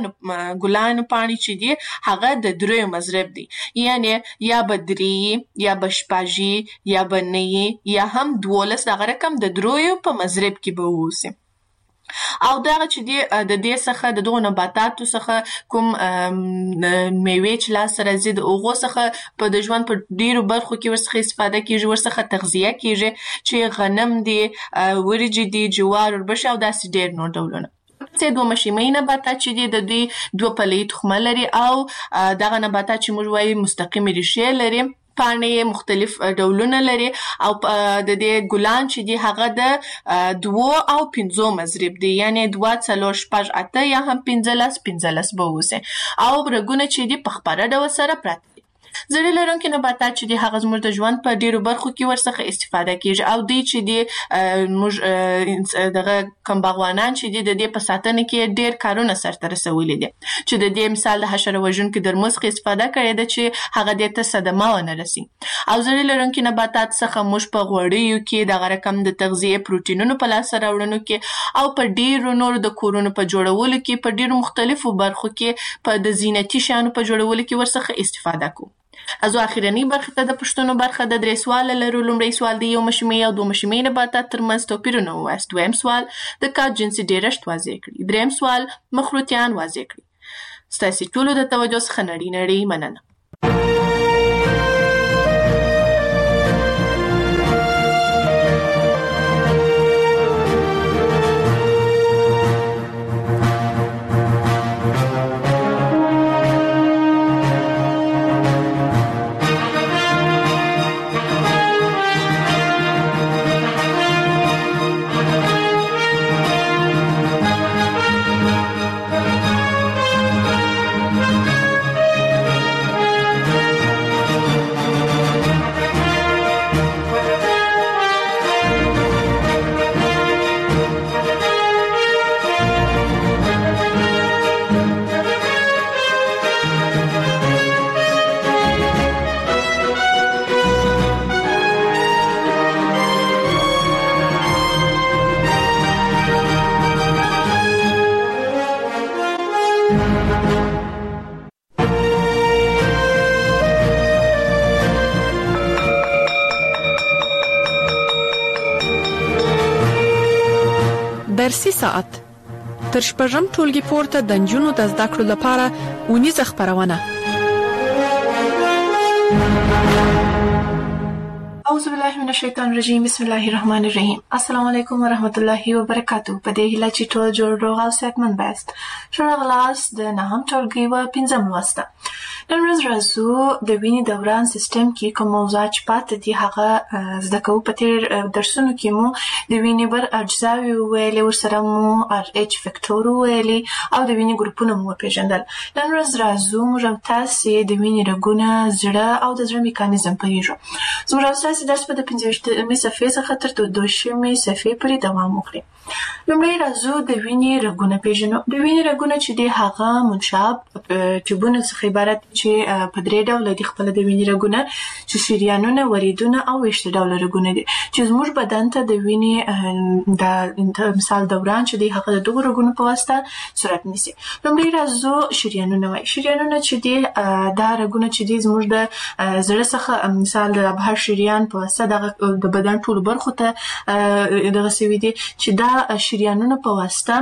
ګلانو پاڼې چې دي هغه د دریو مضرب دي، یعنی یا به درې یا به شپږ یا به نه یا هم 12 دغه رقم د دریو په مضرب کې به اوسي. او دغه چې دی د دې څخه د دغو نباتاتو څخه کوم میوې چې لاس راځي د هغو څخه په د ژوند په ډیرو برخو کې ورڅخه استفاده کیږي، ورڅخه تغذیه کیږي چې غنم دی، ورجې دي، جوار، وربشې او داسې ډیر نور ډولونه. دوه مشیمه‌یي نباتات چې دي د دوی دوه پلهیي تخمه لري او دغه نباتات چې موږ وایو مستقیمې ریښې لري، پاڼې مختلف ډولونه لري او د دې ګلان چې دي هغه د 2 او 5 مضرب دي، یعنی 2 4 5 8 یا هم 15 به اوسي او رګونه چې دي په خپره ډول سره پراته دي. زړې لرونکي نباتات چې دي هغه زموږ د ژوند په ډیرو برخو کې ورڅخه استفاده کیږي او دوی چې دي موږ دغه کوم باغوانان چې دي د دې په ساتنه کې ډیر کارونه سرته رسولي دي چې د دې مثال د حشره وژونکو درمل څخه استفاده کړې ده چې هغه دې ته صدمه ونه رسي. او زړې لرونکي نباتات څخه موږ په غوړیو کې دغه رقم د تغذیه پروتینونو په لاسته راوړنو کې او په ډیرو نورو د کورونو په جوړولو کې په ډیرو مختلفو برخو کې په د زینتي شیانو په جوړولو کې ورڅخه استفاده کوو. ازو اخیرنی برخه ته د پښتنو برخه د درې سوال لرو. لومړی سوال دی یو مشیمه‌یي او دوه مشیمه‌یي نباتات ترمنځ توپیرونه ووایاست. دویم سوال د کار جنسي ډیرښت واضح کړئ. دریم سوال مخروطیان واضح کړئ. ستاسو ټولو د توجه څخه نړۍ مننه. درسي ساعت تر شپږم ټولګي پورته د نجونو د زده کړو لپاره اونیزه خپرونه. اعوذ بالله من الشیطان الرجیم. بسم الله الرحمن الرحیم. السلام علیکم ورحمت الله وبرکاتو. په دې هیله چې ټول جوړ روغ او صحتمند بست. شراغلاس د نهم ټولګي و پنځم لوسته. نن ورځ راځو د وینې دوران سیستم کې کوم موضوعات چې پاتې دي هغه زده کوو. په تیر درسونو کې مو د وینې بر اجزاوې وویلې، ورسره مو RH فکټور وویلې او د وینې ګروپونه مو وپېژندل. نن ورځ راځو موږ تاسې د وینې رګونه، زړه او د زړه میکانیزم پوهیږو. زموږ اساسي درس په 15مې صفحې څخه تر 22مې صفحې پورې دوام وکړي. لومړی راځو د وینې رګونه پېژنو. د وینې رګونه چې دی هغه منشاب ټیوبونه څخه عبارت چې په درې ډوله دي خپل د وینې رګونه، چې شریانونه، وریدونه او ویشت ډوله رګونه دي چې زموږ بدن ته د وینې د مثال دوران چې دی هغه د دغو رګونو په واسطه صورت نیسي. لومړی راځو شریانونه وایي. شریانونه چې دی دا رګونه چې دی زموږ د زړه څخه مثال د ابهار شریان په واسطه د بدن ټولو برخو ته دغه سوي دي چې دا شریانونه په واسطه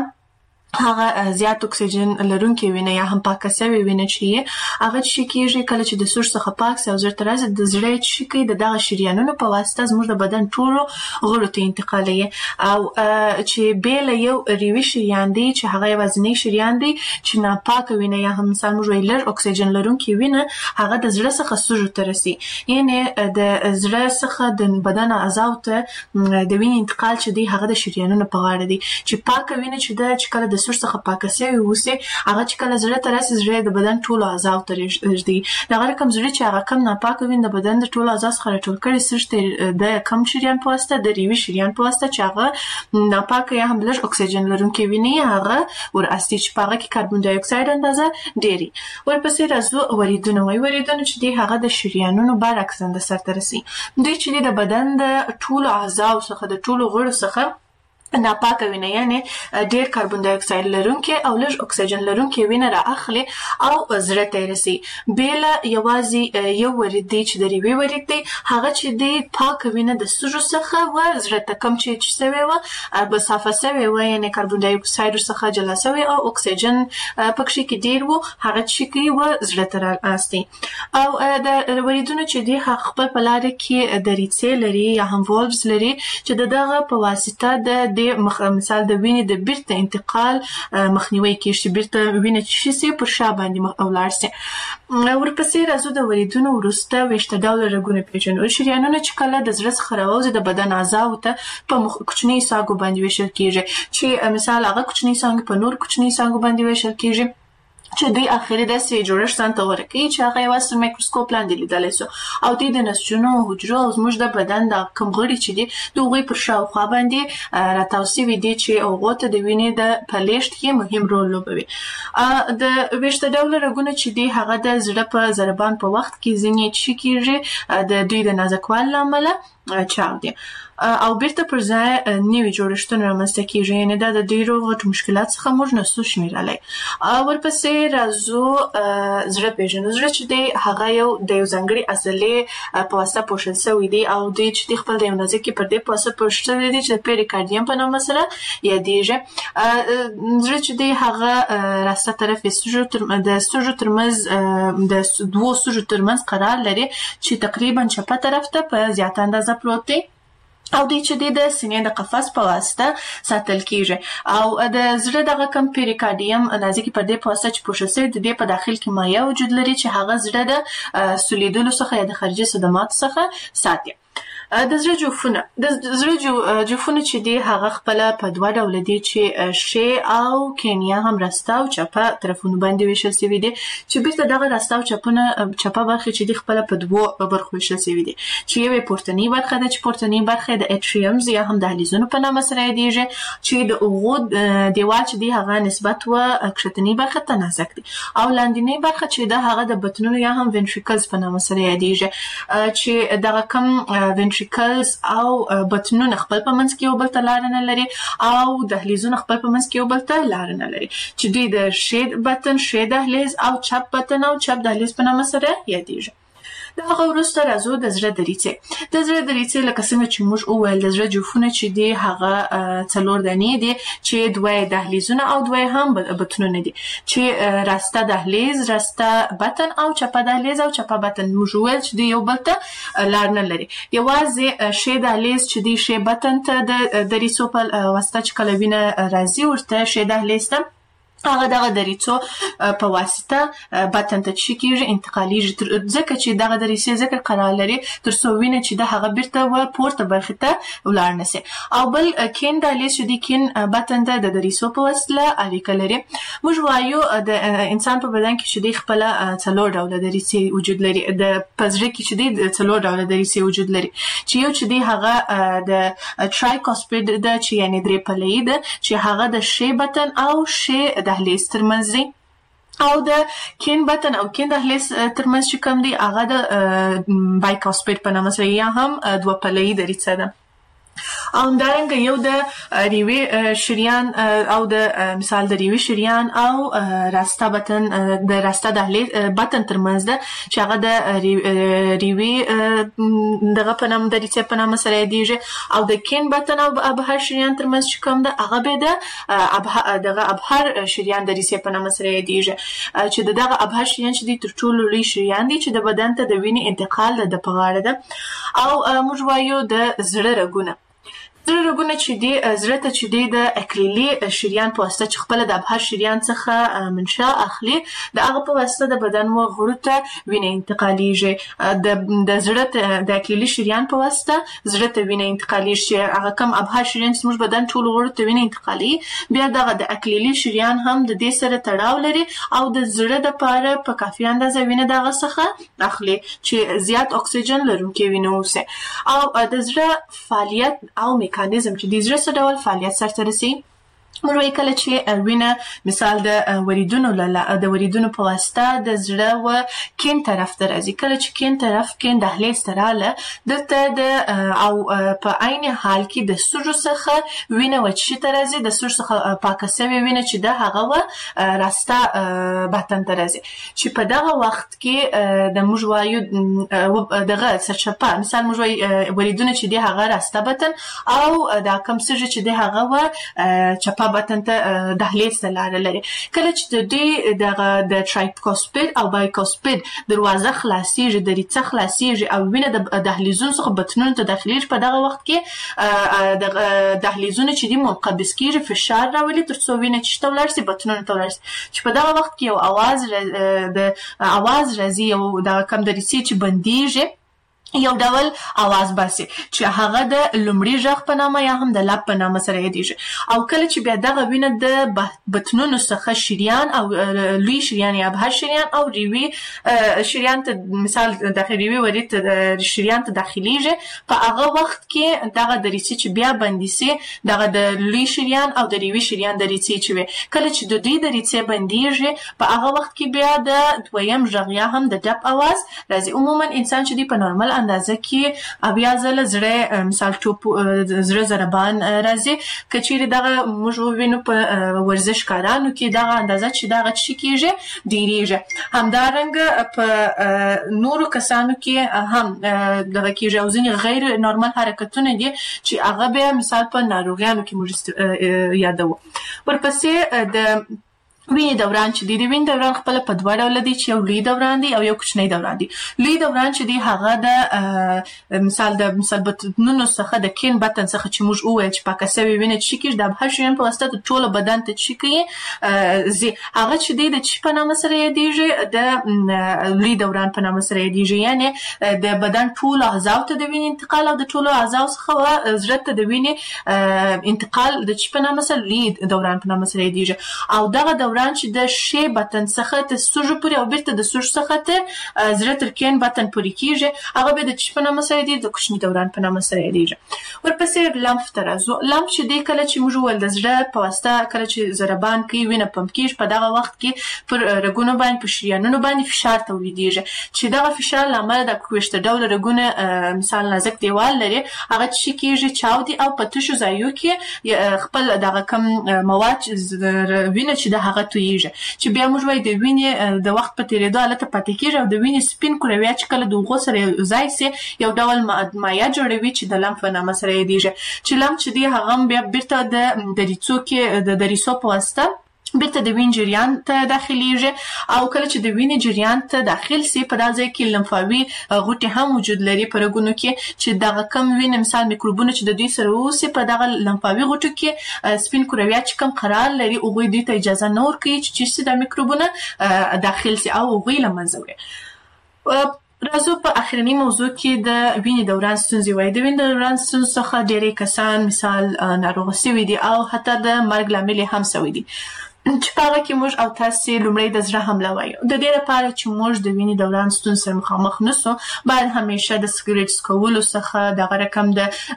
هغه زیات اکسیجن لرونکي وینه یا هم پاکه سوې وینه چې هغه چې کېږي کله چې د سور څخه پاک سي او زړه ته راځي د زړه چې کوي د دغه شریانونو په واسطه زموږ د بدن ټولو غړو ته انتقالوي او چې بیل یو ریوي شریان دی چې هغه یوازینی شریان دی چې ناپاکه وینه یا هم مثال موږ ویلر اکسیجن لرونکي وینه هغه د زړه څخه سوژو ته رسي. یعنی د زړه څخه د بدن اعضاو ته د وینې انتقال چې دی هغه د شریانونو په غاړه دی چې پاکه وینه چې د کله د سور څخه پاکه سوې وسي هغه چې کله زړه ته راسي زړه د بدن ټولو اعضاو ته رسېږي. دغه رقم زړه چې هغه کم ناپاکه وینه د بدن د ټولو اعضاو څخه راټول کړي سرشته د کم شریان په واسطه د ریوي شریان په واسطه چې هغه ناپاکه یا هم لږ اکسیجن لرونکي وینه هغه وراسي چې په هغه کې کاربن ډای اکساید اندازه ډېری. ورپسې راځو وریدونه وایي. وریدونه چې دی هغه د شریانونو برعکس اندازه سرته رسي. دوی چې د بدن د ټولو اعضاو څخه د ټولو غړو څخه ناپاکه وینه یعنی ډېر کاربن ډای اکساید لرونکي او لږ اکسیجن لرونکي وینه را اخلي او زړه ته رسي. بیل یوازې یو ورید دی چې د ریوي ورید دی هغه چې دی پاکه وینه د سږو څخه و زړه ته کم چې سوې و به صافه سوې و یعنی کاربن ډای اکساید څخه جلا سوې او اکسیجن پکې کې ډېر و هغه چې کوي و زړه ته راستي. او د وریدونو چې دی خپل په لار کې د ریڅې لري یا هم والوز لري چې دغه په واسطه د مثال د وینې د بیرته انتقال مخنیوي کیږي چې بیرته وینه چې شي پر شا باندې ولاړ شي. ورپسې راځو د وریدونو وروسته ویشت ډوله رګونه پېژنو. شریانونه چې کله د زړه څخه راوځي د بدن اعضاو ته په کوچني ساګو باندې ویشل کیږي چې مثال هغه کوچني ساګ په نور کوچني ساګو باندې ویشل کیږي چې دوی اخري داسې جوړښت ځان ته ورکوي چې هغه یوازې مایکروسکوپ لاندې لیدلی سو او دوی د نسجونو حجرو او زموږ د بدن د کوم غړي چې دي د هغوی پر شاوخوا باندې راتاو سوي دي چې هغو ته د وینې د په لیږد کې مهم رول لوبوي. د ویشت ډوله رګونه چې دي هغه د زړه په ضربان په وخت کې ځینې چې کېږي د دوی د نازکوالي له امله چاودي او بیرته پر ځای نوي جوړښتونه رامنځته کېږي یعنې دا د ډېرو غټو مشکلات څخه موږ نسو شمېرلی. ورپسې راځو زړه پېژنو. زړه چې دی هغه یو د یو ځانګړي عضلې په واسطه پوښل سوی دی او دوی چې دی خپل د یو نازکې پردې په واسطه پوښل سوی دی چې د پیریکارډیم په نامه سره یادېږي. زړه چې دی هغه راسته طرف د سږو ترمنځ د دوو سږو ترمنځ قرار لري چې تقریبا چپه طرف ته په زیاته اندازه پروت دی او دوی چې د سینې د قفس په واسطه ساتل کیږي او د زړه دغه کم پیریکارډیم نازکې پردې په واسطه چې پوښل سوی د دې په داخل کې مایع وجود لري چې هغه زړه د سولیدلو څخه یا د خارجي صدماتو څخه ساتي. د زړه جوفونه چې دی هغه خپل په دوه ډول دي چې شی او کینیا هم راسته او چپه طرفونو باندې ویشل شوی دي چې بیرته دغه راسته او چپه برخه چې دی خپل په دوه برخو ویشل شوی دي چې یوه پورتنی برخه ده چې پورتنی برخه د اټریومز یا هم دهلیزونو په نامه سره یادېږي چې د اوغو دیوال چې دی هغه نسبت و کښتنی برخه ته نازک دي او لاندینی برخه چې ده هغه د بطنونو یا هم ventricles په نامه سره یادېږي چې دغه کم ventricles او بطنونه خپل په منځ کې یو بل ته لار نه لري او دهلیزونه خپل په منځ کې یو بل ته لار نه لري چې دوی د شید بطن، شید دهلیز او چپ بطن او چپ دهلیز په نامه سره یادېږي. دا غوړسته راځو د زړه دریڅې لکه څنګه چې موږ وویل د زړه جوفونه چې دی هغه څلور دانې دي چې دوه دهلیزونه او دوه هم بطنونه دي چې راسته دهلیز راسته بطن او چپه دهلیز او چپه بطن موږ وویل چې دی یو بل ته لار نه لري یوازې شی دهلیز چې دی شی بطن ته د دریڅو په واسطه چې کله وینه راځي ورته شی دهلیز ته هغه دغه دریڅو په واسطه بطن ته چې کیږي انتقالیږي ځکه چې دغه دریڅې ځکه قرار لري تر څو وینه چې د هغه بیرته و پورته برخه ته ولاړ نشي او بل کین دهلیز چې د کین بطن ته د دریڅو په واسطه اړیکه لري موږ وایو د انسان په بدن کې چې د خپل څلور ډول دریڅې وجود لري د پزړه کې چې د څلور ډول دریڅې وجود لري چې یو چې د هغه د ټرایکوسپید د چې یعنی درې پلې ده چې هغه د شی بطن او شی دهلیز ترمنځ دی او د کین بطن او کین دهلیز ترمنځ چې کوم دی هغه د بایکوسپید په نامه سره یا هم دوه پلې دریڅه ده او همدارنګه یو د ریوي شریان او د مثال د ریوي شریان او راسته بطن د راسته دهلیز بطن ترمنځ ده چې هغه د ریوي دغه په نام د ریڅې په نامه سره یادېږي او د کین بطن او ابهار شریان ترمنځ چې کوم ده هغه به د دغه ابهار شریان د ریڅې په نامه سره یادېږي چې دغه ابهار شریان چې د تر ټولو لوی شریان دي چې د بدن ته د وینې انتقال د په غاړه ده او موږ وایو د زړه رګونه چې دی زړه ته چې دی د اکلیلي شریان په واسطه چې خپل د ابهار شریان څخه منشأ اخلي د هغه په واسطه د بدن و غړو ته وینه انتقالیږي د زړه د اکلیلي شریان په واسطه زړه ته وینه انتقالیږي هغه کم ابهار شریان چې موږ بدن ټول غړو ته وینه انتقالي بیا دغه د اکلیلي شریان هم د دې سره تړاو لري او د زړه د پاره په کافي اندازه وینه دغه څخه اخلي چې زیات اکسیجن لرونکي وینه اوسه او د زړه فعالیت او میکانیزم چې د زړه څه ډول فعالیت سره رسي موږ کله چې وینه مثال د وریدونو په واسطه د زړه و کین طرف ته راځي کله چې کین طرف کین دهلیز ته رااله دلته د او په عین حال کې د سوجو څخه وینه وچی ته راځي د سوج څخه پاکه سوي وینه چې د هغه و راسته بطن ته راځي چې په دغه وخت کې د موږ وایو دغه سرچپه مثال موږ وایو وریدونه چې د هغه راسته بطن او دا کوم سوج چې د هغه و چپه بطن ته دهلیز ته لار لري کله چې د ټرایکوسپید او بایکوسپید دروازه خلاصيږي د ریڅه خلاصيږي او وینه د دهلیزونو څخه بطنونو ته داخليږي په دغه وخت کې د دهلیزونو چې د منقبض کیږي فشار راولي تر څو وینه چې تولر سي بطنونو تولر سي چې په دغه وخت کې یو आवाज راځي او دا کم د ریڅې چې بنديږي یو ډول आवाज باسي چې هغه د لومړي ژغ په نامه یا هم د لب په نامه سره یادېږي او کله چې بیا دغه وینه د بطنونو څخه شریان او لوی شریان یا ابهار شریان او ریوي شریان ته مثال داخلي ورید شریان ته داخليږي په هغه وخت کې دغه د ریڅې چې بیا بندي سي دغه د لوی شریان او د ریوي شریان د ریڅې چې کله چې د دې د ریڅې بنديږي په هغه وخت کې بیا د دویم ژغ یا هم د ډب आवाज راځي عموما انسان چې په نورمال اندازه کې بیا زله زړه مثال ټوپ زړه ضربان راځي کچېری دغه موږ وینو په ورزشکارانو کې دغه اندازه چې دغه شي کېږي ډیریږي همدارنګه په نورو کسانو کې هم دغه کېږي او ځینې غیر نورمال حرکتونه دي چې هغه به مثال په ناروغیانو کې موږ یادو ورپسې د وینې دوران چې د وینې دوران خپل په دوه ډول دي چې یو لوی دوران دی او یو کوچنی دوران دی لوی دوران چې دی هغه د مثال بطنونو څخه د کین بطن څخه چې موږ وویل چې پاکه سوي وینه چې کېږي د ابهار شریان په واسطه ټول بدن ته چې کوي هغه چې دی د چې په نامه سره یادېږي د لوی دوران په نامه سره یادېږي یعنی د بدن ټول اعضاء ته د وینې انتقال او د ټول اعضاء څخه زړه ته د وینې انتقال د چې په نامه سره لوی دوران په نامه سره یادېږي او دغه دوران چې د شی بطن څخه ته سوج پورې او بیرته د سوج څخه ته زړه تر کین بطن پورې کیږي هغه به د چې په نامه سره دی د کوچنی دوران په نامه سره دی ورپسې لمف ترازو لمف چې دی کله چې موږ ول د زړه په واسطه کله چې ضربان کوي وینه پمپ کیږي په دغه وخت کې پر رګونو باندې په شریانونو باندې فشار تولیدېږي چې دغه فشار لامل د کوښت ډول رګونه مثال نازک دیوال لري هغه چې کیږي چاودي او په تشو ځایو کې خپل دغه کم مواد وینه چې د هغه تویږي چې بیا موږ وایي د وینې د وخت په تیریدو حالت پاتې کیږي او د وینې سپین کرویات چې کله د اوبو سره ځای سي یو ډول مایع جوړوي چې د لمف په نامه سره یادېږي چې لمف چې دی هغه بیا بیرته د دریڅو کې د دریڅو په واسطه بیرته د وینې جریان ته داخليږي او کله چې د وینې جریان ته داخل سي په دغه ځای کې لمفاوي غوټې هم وجود لري په رګونو کې چې دغه کم وینې مثال میکروبونه چې د دوی سره اوسي په دغه لمفاوي غوټو کې سپین کرویات چې کم قرار لري او دوی ته اجازه نه ورکوي چې د میکروبونه داخل سي او دوی له منځه وړي. راځو په اخرنی موضوع کې د وینې دوران ستونزې وایي. د وینې دوران ستونزې څخه ډېری کسان مثال ناروغ شوي دي او حتی د مرګ لامل هم شوي دي چې په هغه کې موږ او تاسې لومړی د زړه حمله وایو. د دې لپاره چې موږ د وینې دوران ستونزې سره مخامخ نسو باید همیشه د سګریټ څکولو څخه دغه رقم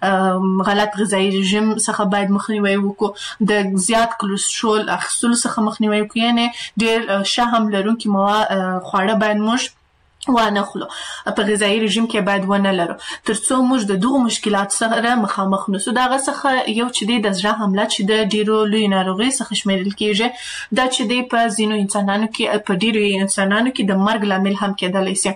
د غلط غذایي رژیم څخه باید مخنیوي وکړو، د زیات کلسترول اخیستلو څخه مخنیوي وکړو، یعنې ډېر شحم لرونکي خواړه باید موږ ونه خلو په غذایي رژیم کې باید ونه لرو ترڅو موږ د دغه مشکلات سره مخامخ نشو. دغه څخه یو چې د زړه حمله چې د ډیرو لوی ناروغي څخه شمیرل کیږي دا چې په ځینو انسانانو کې په ډیرو انسانانو کې د مرګ لامل هم کېدلی شي.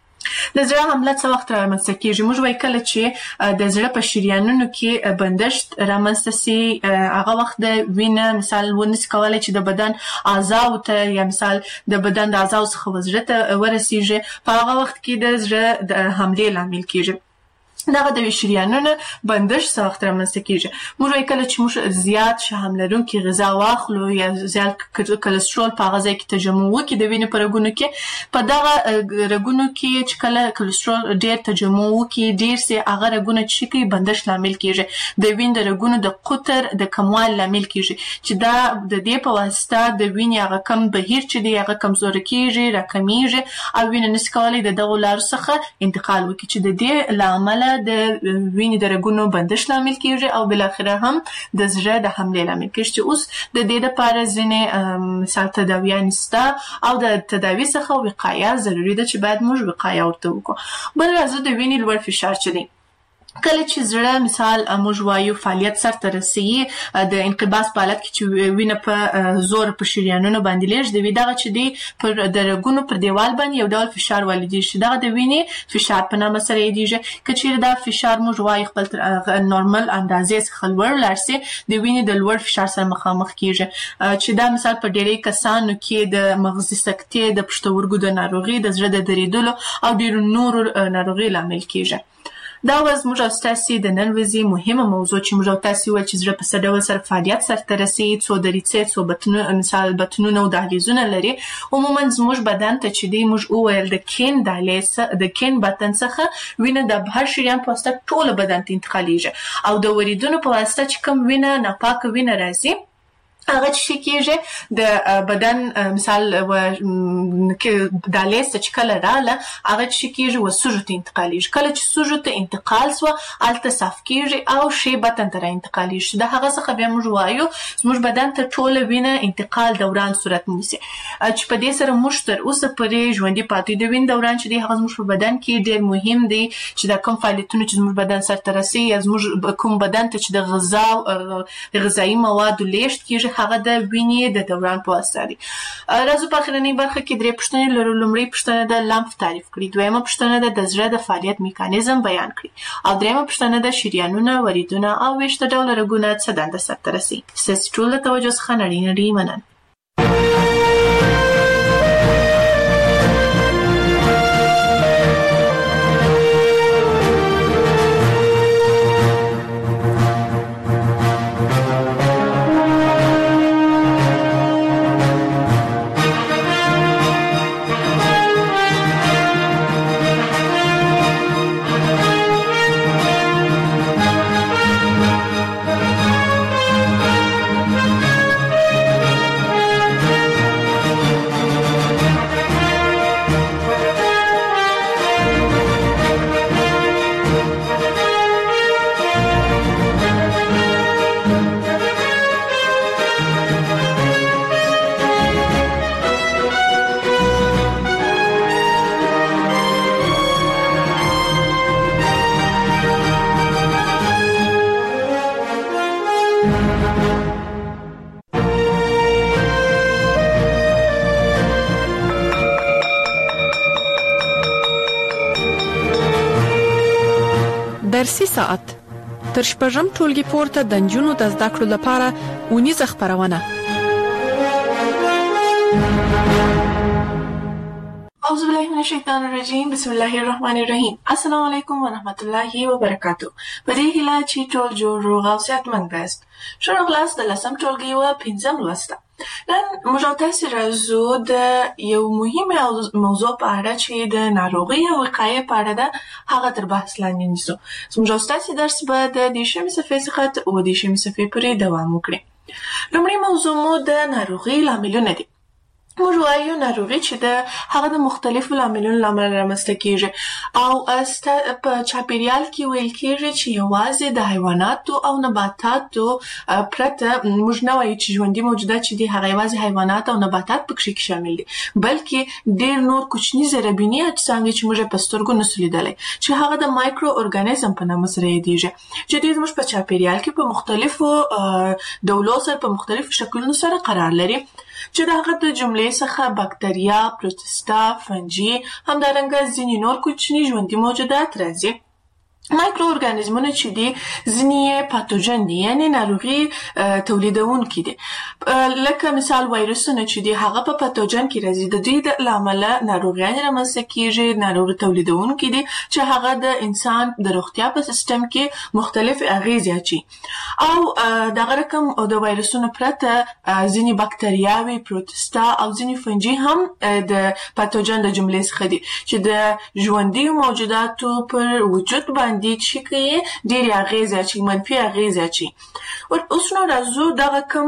د زړه حمله څه وخت رامنځته کیږي؟ موږ وایي کله چې د زړه په شریانونو کې بندښت رامنځته سي هغه وخت د وینې مثال ونس کولای چې د بدن اعضاء ته یا مثال د بدن د اعضاء څخه وزړه ته ورسیږي په هغه وخت کې د زړه د حملې لامل کیږي. دغه د شریانونو بندش څه وخت رامنځته کیږي؟ موږ وایي کله چې موږ زیات شحم لرونکي غذا واخلو یا زیات کلسترول په هغه ځای کې تجمع وکړي د وینې په رګونو کې په دغه رګونو کې چې کله کلسترول ډېر تجمع وکړي ډېر سي هغه رګونه چې کوي بندش لامل کیږي د وینې د رګونو د قطر د کموالي لامل کیږي چې دا د دې په واسطه د وینې هغه کم بهیر چې دی هغه کمزوري کیږي راکمیږي او وینې نس کولای د دغه لارو څخه انتقال وکړي چې د دې لامل د وینې د رګونو بندش لامل کیږي او بل اخره هم د زړه د حملې لامل کیږي چې اوس د دې لپاره ځینې مثال تداویان سته او د تداوی څخه وقایه ضروري ده چې باید موږ وقایه ورته وکړو. بل راځو د وینې لوړ فشار چې دی کله چې زړه مثال موږ وایو فعالیت سرته رسیږي د انقباض په حالت کې چې وینه په زور په شریانونو باندې لیږدوي دغه چې دی پر د رګونو پر دیوال باندې یو ډول فشار ولیدي شي دغه د وینې فشار په نامه سره یادېږي. که چیرې دا فشار موږ وایو خپل نورمال اندازې څخه لوړ لاړ سي د وینې د لوړ فشار سره مخامخ کیږي چې دا مثال په ډېری کسانو کې د مغزي سکتې د پښتورګو د ناروغي د زړه د دریدلو او ډېرو نورو ناروغي لامل کیږي. دا موږ او تاسو د نن ورځې مهمه موضوع چې موږ او تاسو ول چې زړه په څه ډول سره فعالیت سره رسیږي څو دریڅې څو بطنونه مثال بطنونه او دهلیزونه لري. عموما زموږ بدن ته چې دی موږ وویل د کین دهلیز د کین بطن څخه وینه د بهر شریان په واسطه ټول بدن ته انتقالیږي او د وریدونو په واسطه چې کوم وینه ناپاکه وینه راځي هغه چې کېږي د بدن مثال کې دالیز چې کله رااله هغه چې کېږي وسوجو ته انتقالیږي. کله چې سوجو ته انتقال سو الته صاف کېږي او شی بدن ته انتقالیږي. د هغه څخه بیا موږ وایو زموږ بدن ته ټول وینه انتقال دوران صورت نیسي چې په دې سره موږ تر اوسه پورې ژوندۍ پاتې د وینې دوران چې دی هغه زموږ په بدن کې ډېر مهم دی چې د کوم فعالیتونو چې زموږ بدن سره رسي یا زموږ کوم بدن ته چې د غذا او غذایي موادو لیږد کېږي هغه د وینې د دوران په واسطه دي. راځو په اخرنۍ برخه کې درې پوښتنې لرو. لومړی پوښتنه د لمف تعریف کړي، دویمه پوښتنه د زړه د فعالیت میکانیزم بیان کړي او دریمه پوښتنه د شریانونه وریدونه او ویښته ډول رګونه څه دنده سرته رسي. ستاسو ټول له توجه څخه نړۍ مننه. درسي ساعت تر شپږم ټولګي پورته د نجونو د زده کړو لپاره اونیزه خپرونه. اعوذ بالله من الشیطان الرجیم. بسم الله الرحمن الرحیم. السلام علیکم ورحمت الله وبرکاتو. په دې هیله چې ټول جوړ روغ او صحتمند یاست. ښه راغلاست د لسم ټولګي و پنځم لوست. نن موږ تاسو راځو د یو مهمه موضوع په اړه چې د ناروغۍ او وقایې په اړه ده هغه تر بحث لاندې نیسو. موږ تاسو درس به د دېرشمې صفحې څخه تر 30مې صفحې پورې دوام وکړي. لومړی موضوع مو د ناروغۍ لاملونه دي. موږ وایو ناروغي چې د هغه د مختلفو لاملونو لامل رامنځته کیږي او په چاپیریال کې ویل کیږي چې یوازې د حیواناتو او نباتاتو پرته موږ نه وایو چې ژوندي موجودات چې دي هغه یوازې حیوانات او نباتات پکې شامل دي، بلکې ډېر نور کوچني ضربیني اجسام چې موږ په سترګو نشو لیدلی چې هغه د مایکرو ارګانیزم په نامه سره یادیږي چې دوی زموږ په چاپیریال کې په مختلفو ډولو سره په مختلفو شکلونو سره قرار لري چې د هغه د جملې څخه باکتریا، پروتستا، فنجي همدارنګه ځینې نور کوچني ژوندي موجودات راځي. مایکرو ارګانیزمونه چې دي ځینې پاتوجن دي، یعنی ناروغي تولیدونکي دي، لکه مثال وایرسونه چې دي هغه په پاتوجن کې راځي، د دوی د لامله ناروغیان رامنځته کیږي، ناروغي تولیدونکي دي چې هغه د انسان د روغتیا په سیستم کې مختلف اغیزې اچي. او دغه رقم د وایرسونو پرته ځینې باکتریاوي، پروتستا او ځینې فنجي هم د پاتوجن د جملې څخه دي چې د ژوندي موجوداتو پر وجود باندې چې کوي ډېرې اغیزې اچي، منفي اغیزې اچي. اوس نو راځو دغه کوم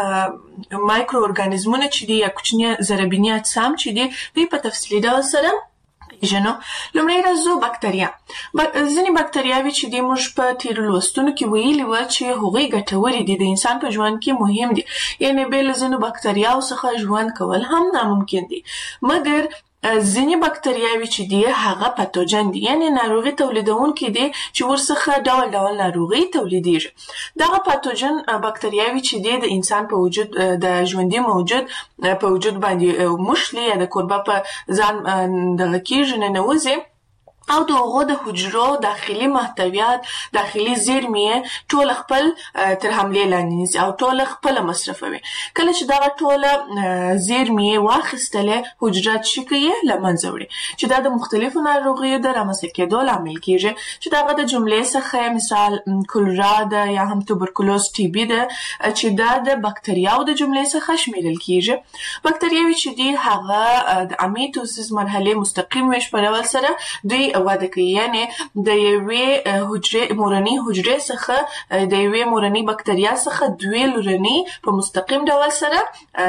مایکرو ارګانیزمونه چې دي یا کوچني ضربیني اجسام چې دي دوی په تفصیلي ډول سره پیژنو. لومړی راځو باکتریا. ځینې باکتریاوې چې دي موږ په تېرو لوستونو کې ویلي وو چې هغوی ګټورې دي، د انسان په ژوند کې مهم دي، یعنې بې له ځینو باکتریاوو څخه ژوند کول هم ناممکن دي. مګر ځینې باکتریاوې چې دي هغه پاتوجن دي، یعنی ناروغي تولیدونکي دي چې ورڅخه ډول ډول ناروغي تولیدېږي. دغه پاتوجن باکتریاوې چې دي د انسان په وجود د ژوندي موجود په وجود باندې مشلي یا د کوربه په ځان دغه کېږي ننوځي او د هغو د حجرو داخلي محتویات، داخلي زیرمې ټول خپل تر حملې لاندې نیسي او ټول خپل مصرفوي. کله چې دغه ټول زیرمې واخیستلې حجره چې کوي له منځه وړي چې دا د مختلفو ناروغیو د رامنځته کېدو لامل کیږي چې دغه د جملې څخه مثال کولرا ده یا هم توبرکلوز ټي بي ده چې دا د باکتریاو د جملې څخه شمیرل کیږي. باکتریاوې چې دي هغه د امیټوسیس مرحلې مستقیم ویش په ډول سره دوی وده کوي، یعنی د یوې حجرې مورنۍ حجرې څخه د یوې مورنۍ باکتریا څخه دوې لورنۍ په مستقیم ډول سره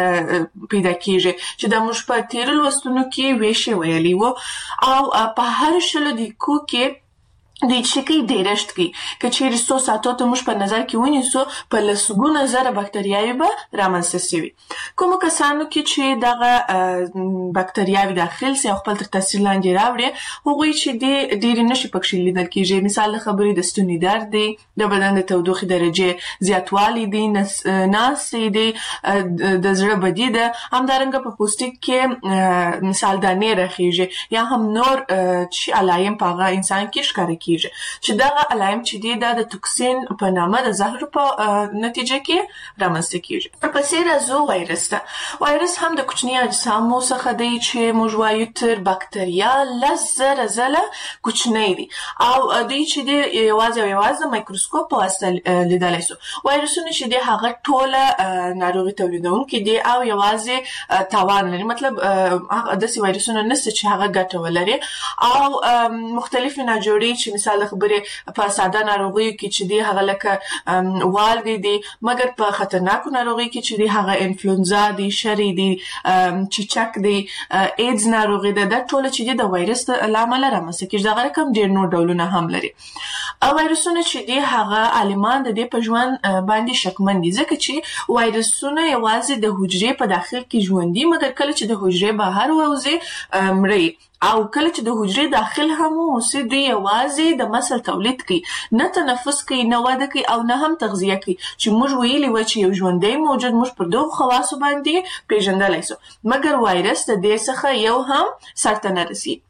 پیدا کیږي چې د موږ په تېرو لوستونو کې ویشې ویلي وو. او په هر 100 دقیقو کې دوی چې کوي ډېرشت کوي که چیرې 100 ساعتو ته موږ په نظر کې ونیسو په لسګونه زره باکتریاوې به رامنځته شوي. کومو کسانو کې چې دغه باکتریاوې داخل سي او خپل تر تاثیر لاندې راوړي هغوی چې ډېرې نښې پکښې لیدل کېږي، مثال د خبرې د ستوني درد دی، د بدن د تودوخې درجې زیاتوالی دی، ناستې دی، د زړه بدي ده، همدارنګه په پوستکي کې مثال دانې راخیږي یا هم نور چې علایم په هغه انسان کې ښکاره کېږي چې دغه علایم چې دي دا د توکسین په نامه د زهر په نتیجه کې رامنځته کېږي. ورپسې راځو وایرس ته. وایرس هم د کوچني اجسامو څخه دی چې موږ وایو تر باکتریا 10,000 ځله کوچنی دي او دوی چې دي یوازې او یوازې د مایکروسکوپ په واسطه لیدلی سو. وایرسونه چې دي هغه ټوله ناروغي تولیدونکي دي او یوازې تاوان لري، مطلب داسې وایرسونه نشته چې هغه ګټه ولري او مختلفې ناجوړې چې مثال د خبرې په ساده ناروغیو کې چې دي هغه لکه والګي دي، مګر په خطرناکو ناروغیو کې چې دي هغه انفلونزا دي، شری دي، چیچک دي، ایډز ناروغي ده، دا ټول چې دي د وایرس له امله رامنځته کېږي. دغه رقم ډېر نور ډولونه هم لري. وایرسونه چې دي هغه عالمان د دې په ژوند باندې شکمن دي ځکه چې وایرسونه یوازې د حجرې په داخل کې ژوندي، مګر کله چې د حجرې بهر ووځي مړي او کله چې د حجرې داخل هم اوسي دوی یوازې د مسل تولید کوي، نه تنفس کوي، نه وده کوي او نه هم تغذیه کوي چې موږ ویلي و چې یو ژوندی موجود موږ پر دغو خواصو باندې پیژندلی سو، مګر وایرس د دې څخه یو هم سرته نه رسي.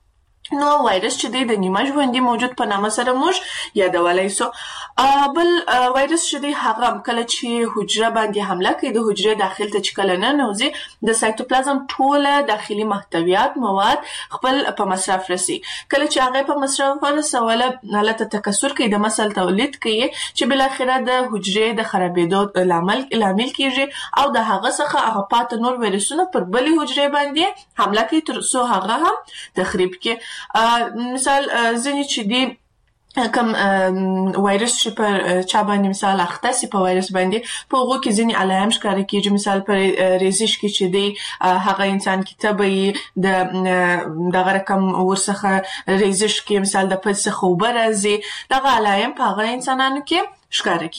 نو وایرس چې د نیمه ژوندۍ موجود په نامه سره موږ یادولای سو. بل وایرس چې هغه کله چې حجره باندې حمله کوي د حجره داخل ته چې کله نه نوځي د سایتوپلازم ټوله داخلي محتویات مواد خپل په مصرف رسي. کله چې هغه په مصرف ورسوله حالت تکثر کوي د مسل تولید کوي چې بل اخره د حجره د خرابېدو لامل کیږي او د هغه څخه هغه پات نور ویروسونه پر بل حجره باندې حمله کوي تر څو هغه هم تخریب کړي. مثال ځینې چې دی کم وایرس چې پر چا باندې مثال اخته سي په وایرس باندې په هغه کې ځینې علائم ښکاره کیږي. مثال پر ریزش کې چې دی هغه انسان کې تبعي د دغه رقم ورڅخه ریزش کې مثال د پد څخه وبر راځي دغه علائم په هغه انسانانو کې ښکاره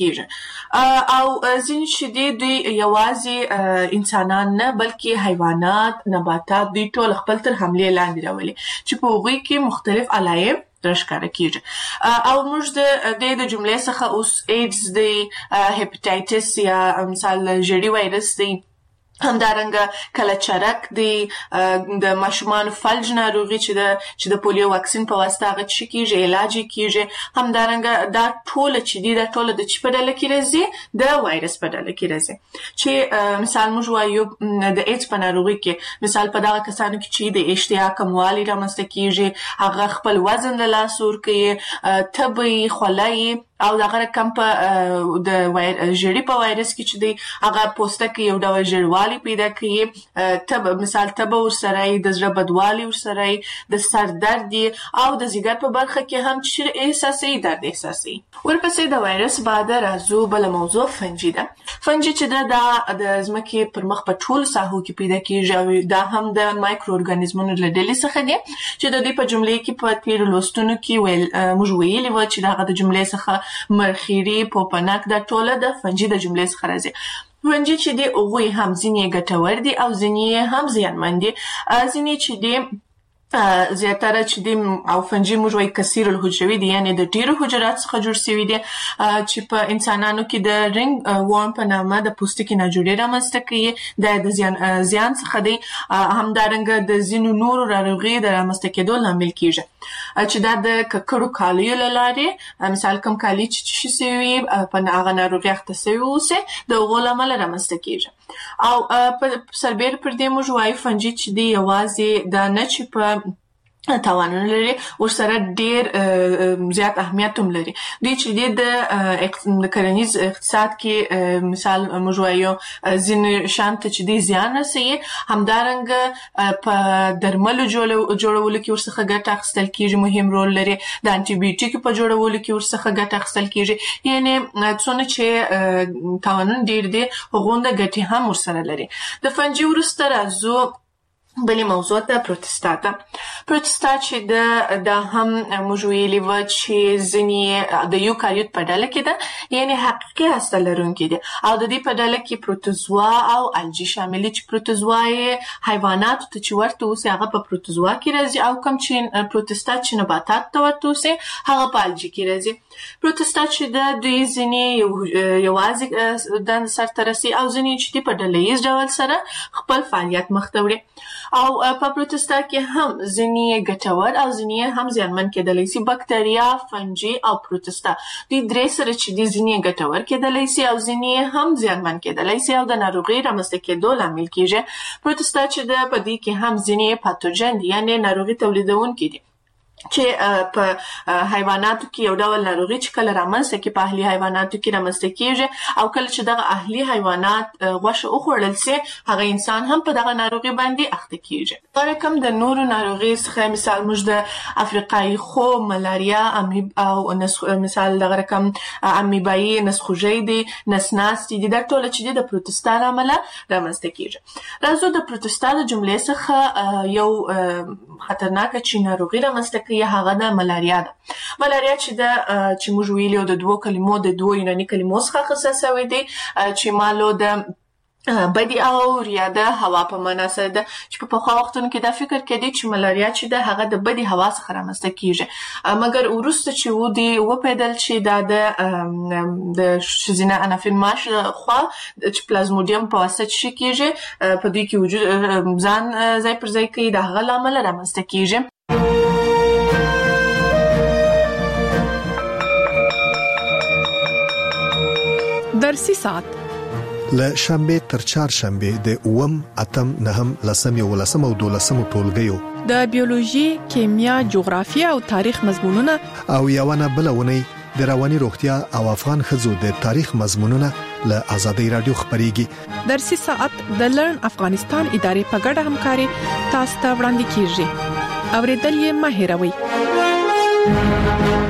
کیږي. او ځینې چې دوی یوازې انسانان نه بلکې حیوانات نباتات دوی ټول خپل تر حمله لاندې راولي چې په هغوی کې مختلف علائم راښکاره کیږي. او موږ د جملې څخه اوس ایډز دی هپاتایټس یا مثال ژیړی وایرس دی همدارنګه کله چرک دی د ماشومان فلج ناروغي چې د پولیو واکسین په واسطه هغه چې کیږي علاج کیږي همدارنګه دا ټول چې دی دا ټول د چ په ډله کې راځي د وایرس په ډله کې راځي چې مثال موږ وایو د ایچ په ناروغي کې مثال په دغه کسانو کې چې د اشتها کموالی رامنځته کیږي هغه خپل وزن له لاسه ورکوي تبي خولای او دغه رقم په د ژیړی په وایرس کې چې دی هغه پوستکی یو ډول ژیړوالی پیدا کوي مثال تب ورسره د زړه بدوالي ورسره د سر درد او د ځیګر په برخه کې هم چې احساسي درد احساسي. ورپسې د وایرس بعد راځو بل موضوع فنجي ده. فنجي چې د ځمکې پر مخ په ټول ساحو کې پیدا کیږي او دا هم د مایکرو ارګانیزمونو له ډلې څخه دي چې د دې په جملې کې په تیر لوستونو کې موږ ویلي و چې دغه د جملې څخه مرخیری پوپناک دا ټوله د فنجي د جملې څخه راځي. فنجي چې دی هغوی هم ځینې ګټور دي او ځینې هم زیانمن دي. ځینې چې دی زیاتره چې دی او فنجي موږ وایي کثیر الحجروي دي یعنی د ډیرو حجرات څخه جوړ شوي دي چې په انسانانو کې د رنګ وورم په نامه د پوستکي ناجوړي رامنځته کوي د زیان څخه دی همدارنګه د ځینو نورو ناروغیو د رامنځته کېدو لامل کیږي چې دا د ککړو کالیو له لارې مثال کوم کالي چې شوي په هغه ناروغي اخته شوي اوسي د هغو له امله رامنځته کیږي. او په سربیره پر دې موږ وایو فنجي چې دی یوازې دا نه چې په تاوانونه لري ورسره ډیر زیات اهمیت هم لري. دوی چې د کرنیز اقتصاد کې مثال موږ وایو ځینې شان ته چې دی زیان رسوي همدارنګه په درملو جوړولو کې ورڅخه ګټه اخیستل کیږي مهم رول لري. د انټي بیوټیک په جوړولو کې ورڅخه ګټه اخیستل کیږي یعنی څونه چې تاوانونه ډیر دي هغومره ګټې هم ورسره لري. د فنجي وروسته راځو بلې موضوع ته پروتستا چې دا هم موږ ویلي و چې ځینې د یوکاریوت په ډله کې ده یعنی حقیقي هسته لرونکي دي او د دې په ډله کې پروتوزوا او الجی شامل دي چې پروتوزوا یې حیواناتو ته چې ورته اوسي هغه په پروتوزوا کې راځي او کوم چې پروتستا چې نباتات ته ورته اوسي هغه په الجی کې راځي. پروتستا چې د دوی ځینې یوازې د سرته رسي او ځینې چې په ډله ییز ډول سره خپل فعالیت مخته وړي او په پروتستا کې هم ځینې ګټور او ځینې هم زیانمن کېدلی سي. بکتریا فنجي او پروتستا دوی درې سره چې دي ځینې ګټور کېدلی سي او ځینې هم زیانمن کېدلی سي او د ناروغۍ رامنځته کېدو لامل کیږي. پروتستا چې د په دې کې هم ځینې پاتوجن دي یعنی ناروغي تولیدونکي دي چې په حیواناتو کې یو ډول ناروغي چې کله رامنځته کې په اهلي حیواناتو کې رامنځته کیږي او کله چې دغه اهلي حیوانات غوښه وخوړل سي هغه انسان هم په دغه ناروغي باندې اخته کیږي. دا کوم د نورو ناروغي څخه مثال موږ د افریقایي خو ملاریا او مثال دغه رقم امیبایي نسخوږی دي نسناستي دي دا ټول چې د پروتستا له امله رامنځته کیږي. راځو د پروتستا د جملې څخه یو خطرناکه چې ناروغي رامنځته هغه د ملاریا ده. ملاریا چې موږ ویلو د دوو کلمو د دوو یوناني کلمو څخه اخیستل شوی دی چې مالو د بدی او ریا د هوا په معنا سره ده چې په پخوا وختونو کې دا فکر کېدی چې ملاریا چې ده هغه د بدی هوا څخه رامنځته کیږي مګر وروسته چې ودی وپیدل چې دا د ښځینه انافین ماش خوا چې پلازمودیم په واسطه چې کیږي په دې کې وجود ځان ځای پر ځای کوي د هغه له امله رامنځته کیږي. درسي ساعت له شنبه تر چهارشنبه د 8 اتم نهم لسم یو لسم او دولسم ټولګیو د بیولوژي، کیمیا، جغرافیه او تاریخ مضمونونه او یوونه بلونه د رواني روغتیا او افغان خزو د تاریخ مضمونونه له آزادۍ رادیو خبريږي. درسي ساعت د لرن افغانستان ادارې په ګډه همکاري تاسو ته وړاندې کیږي. اوریدل یې مه هېروئ.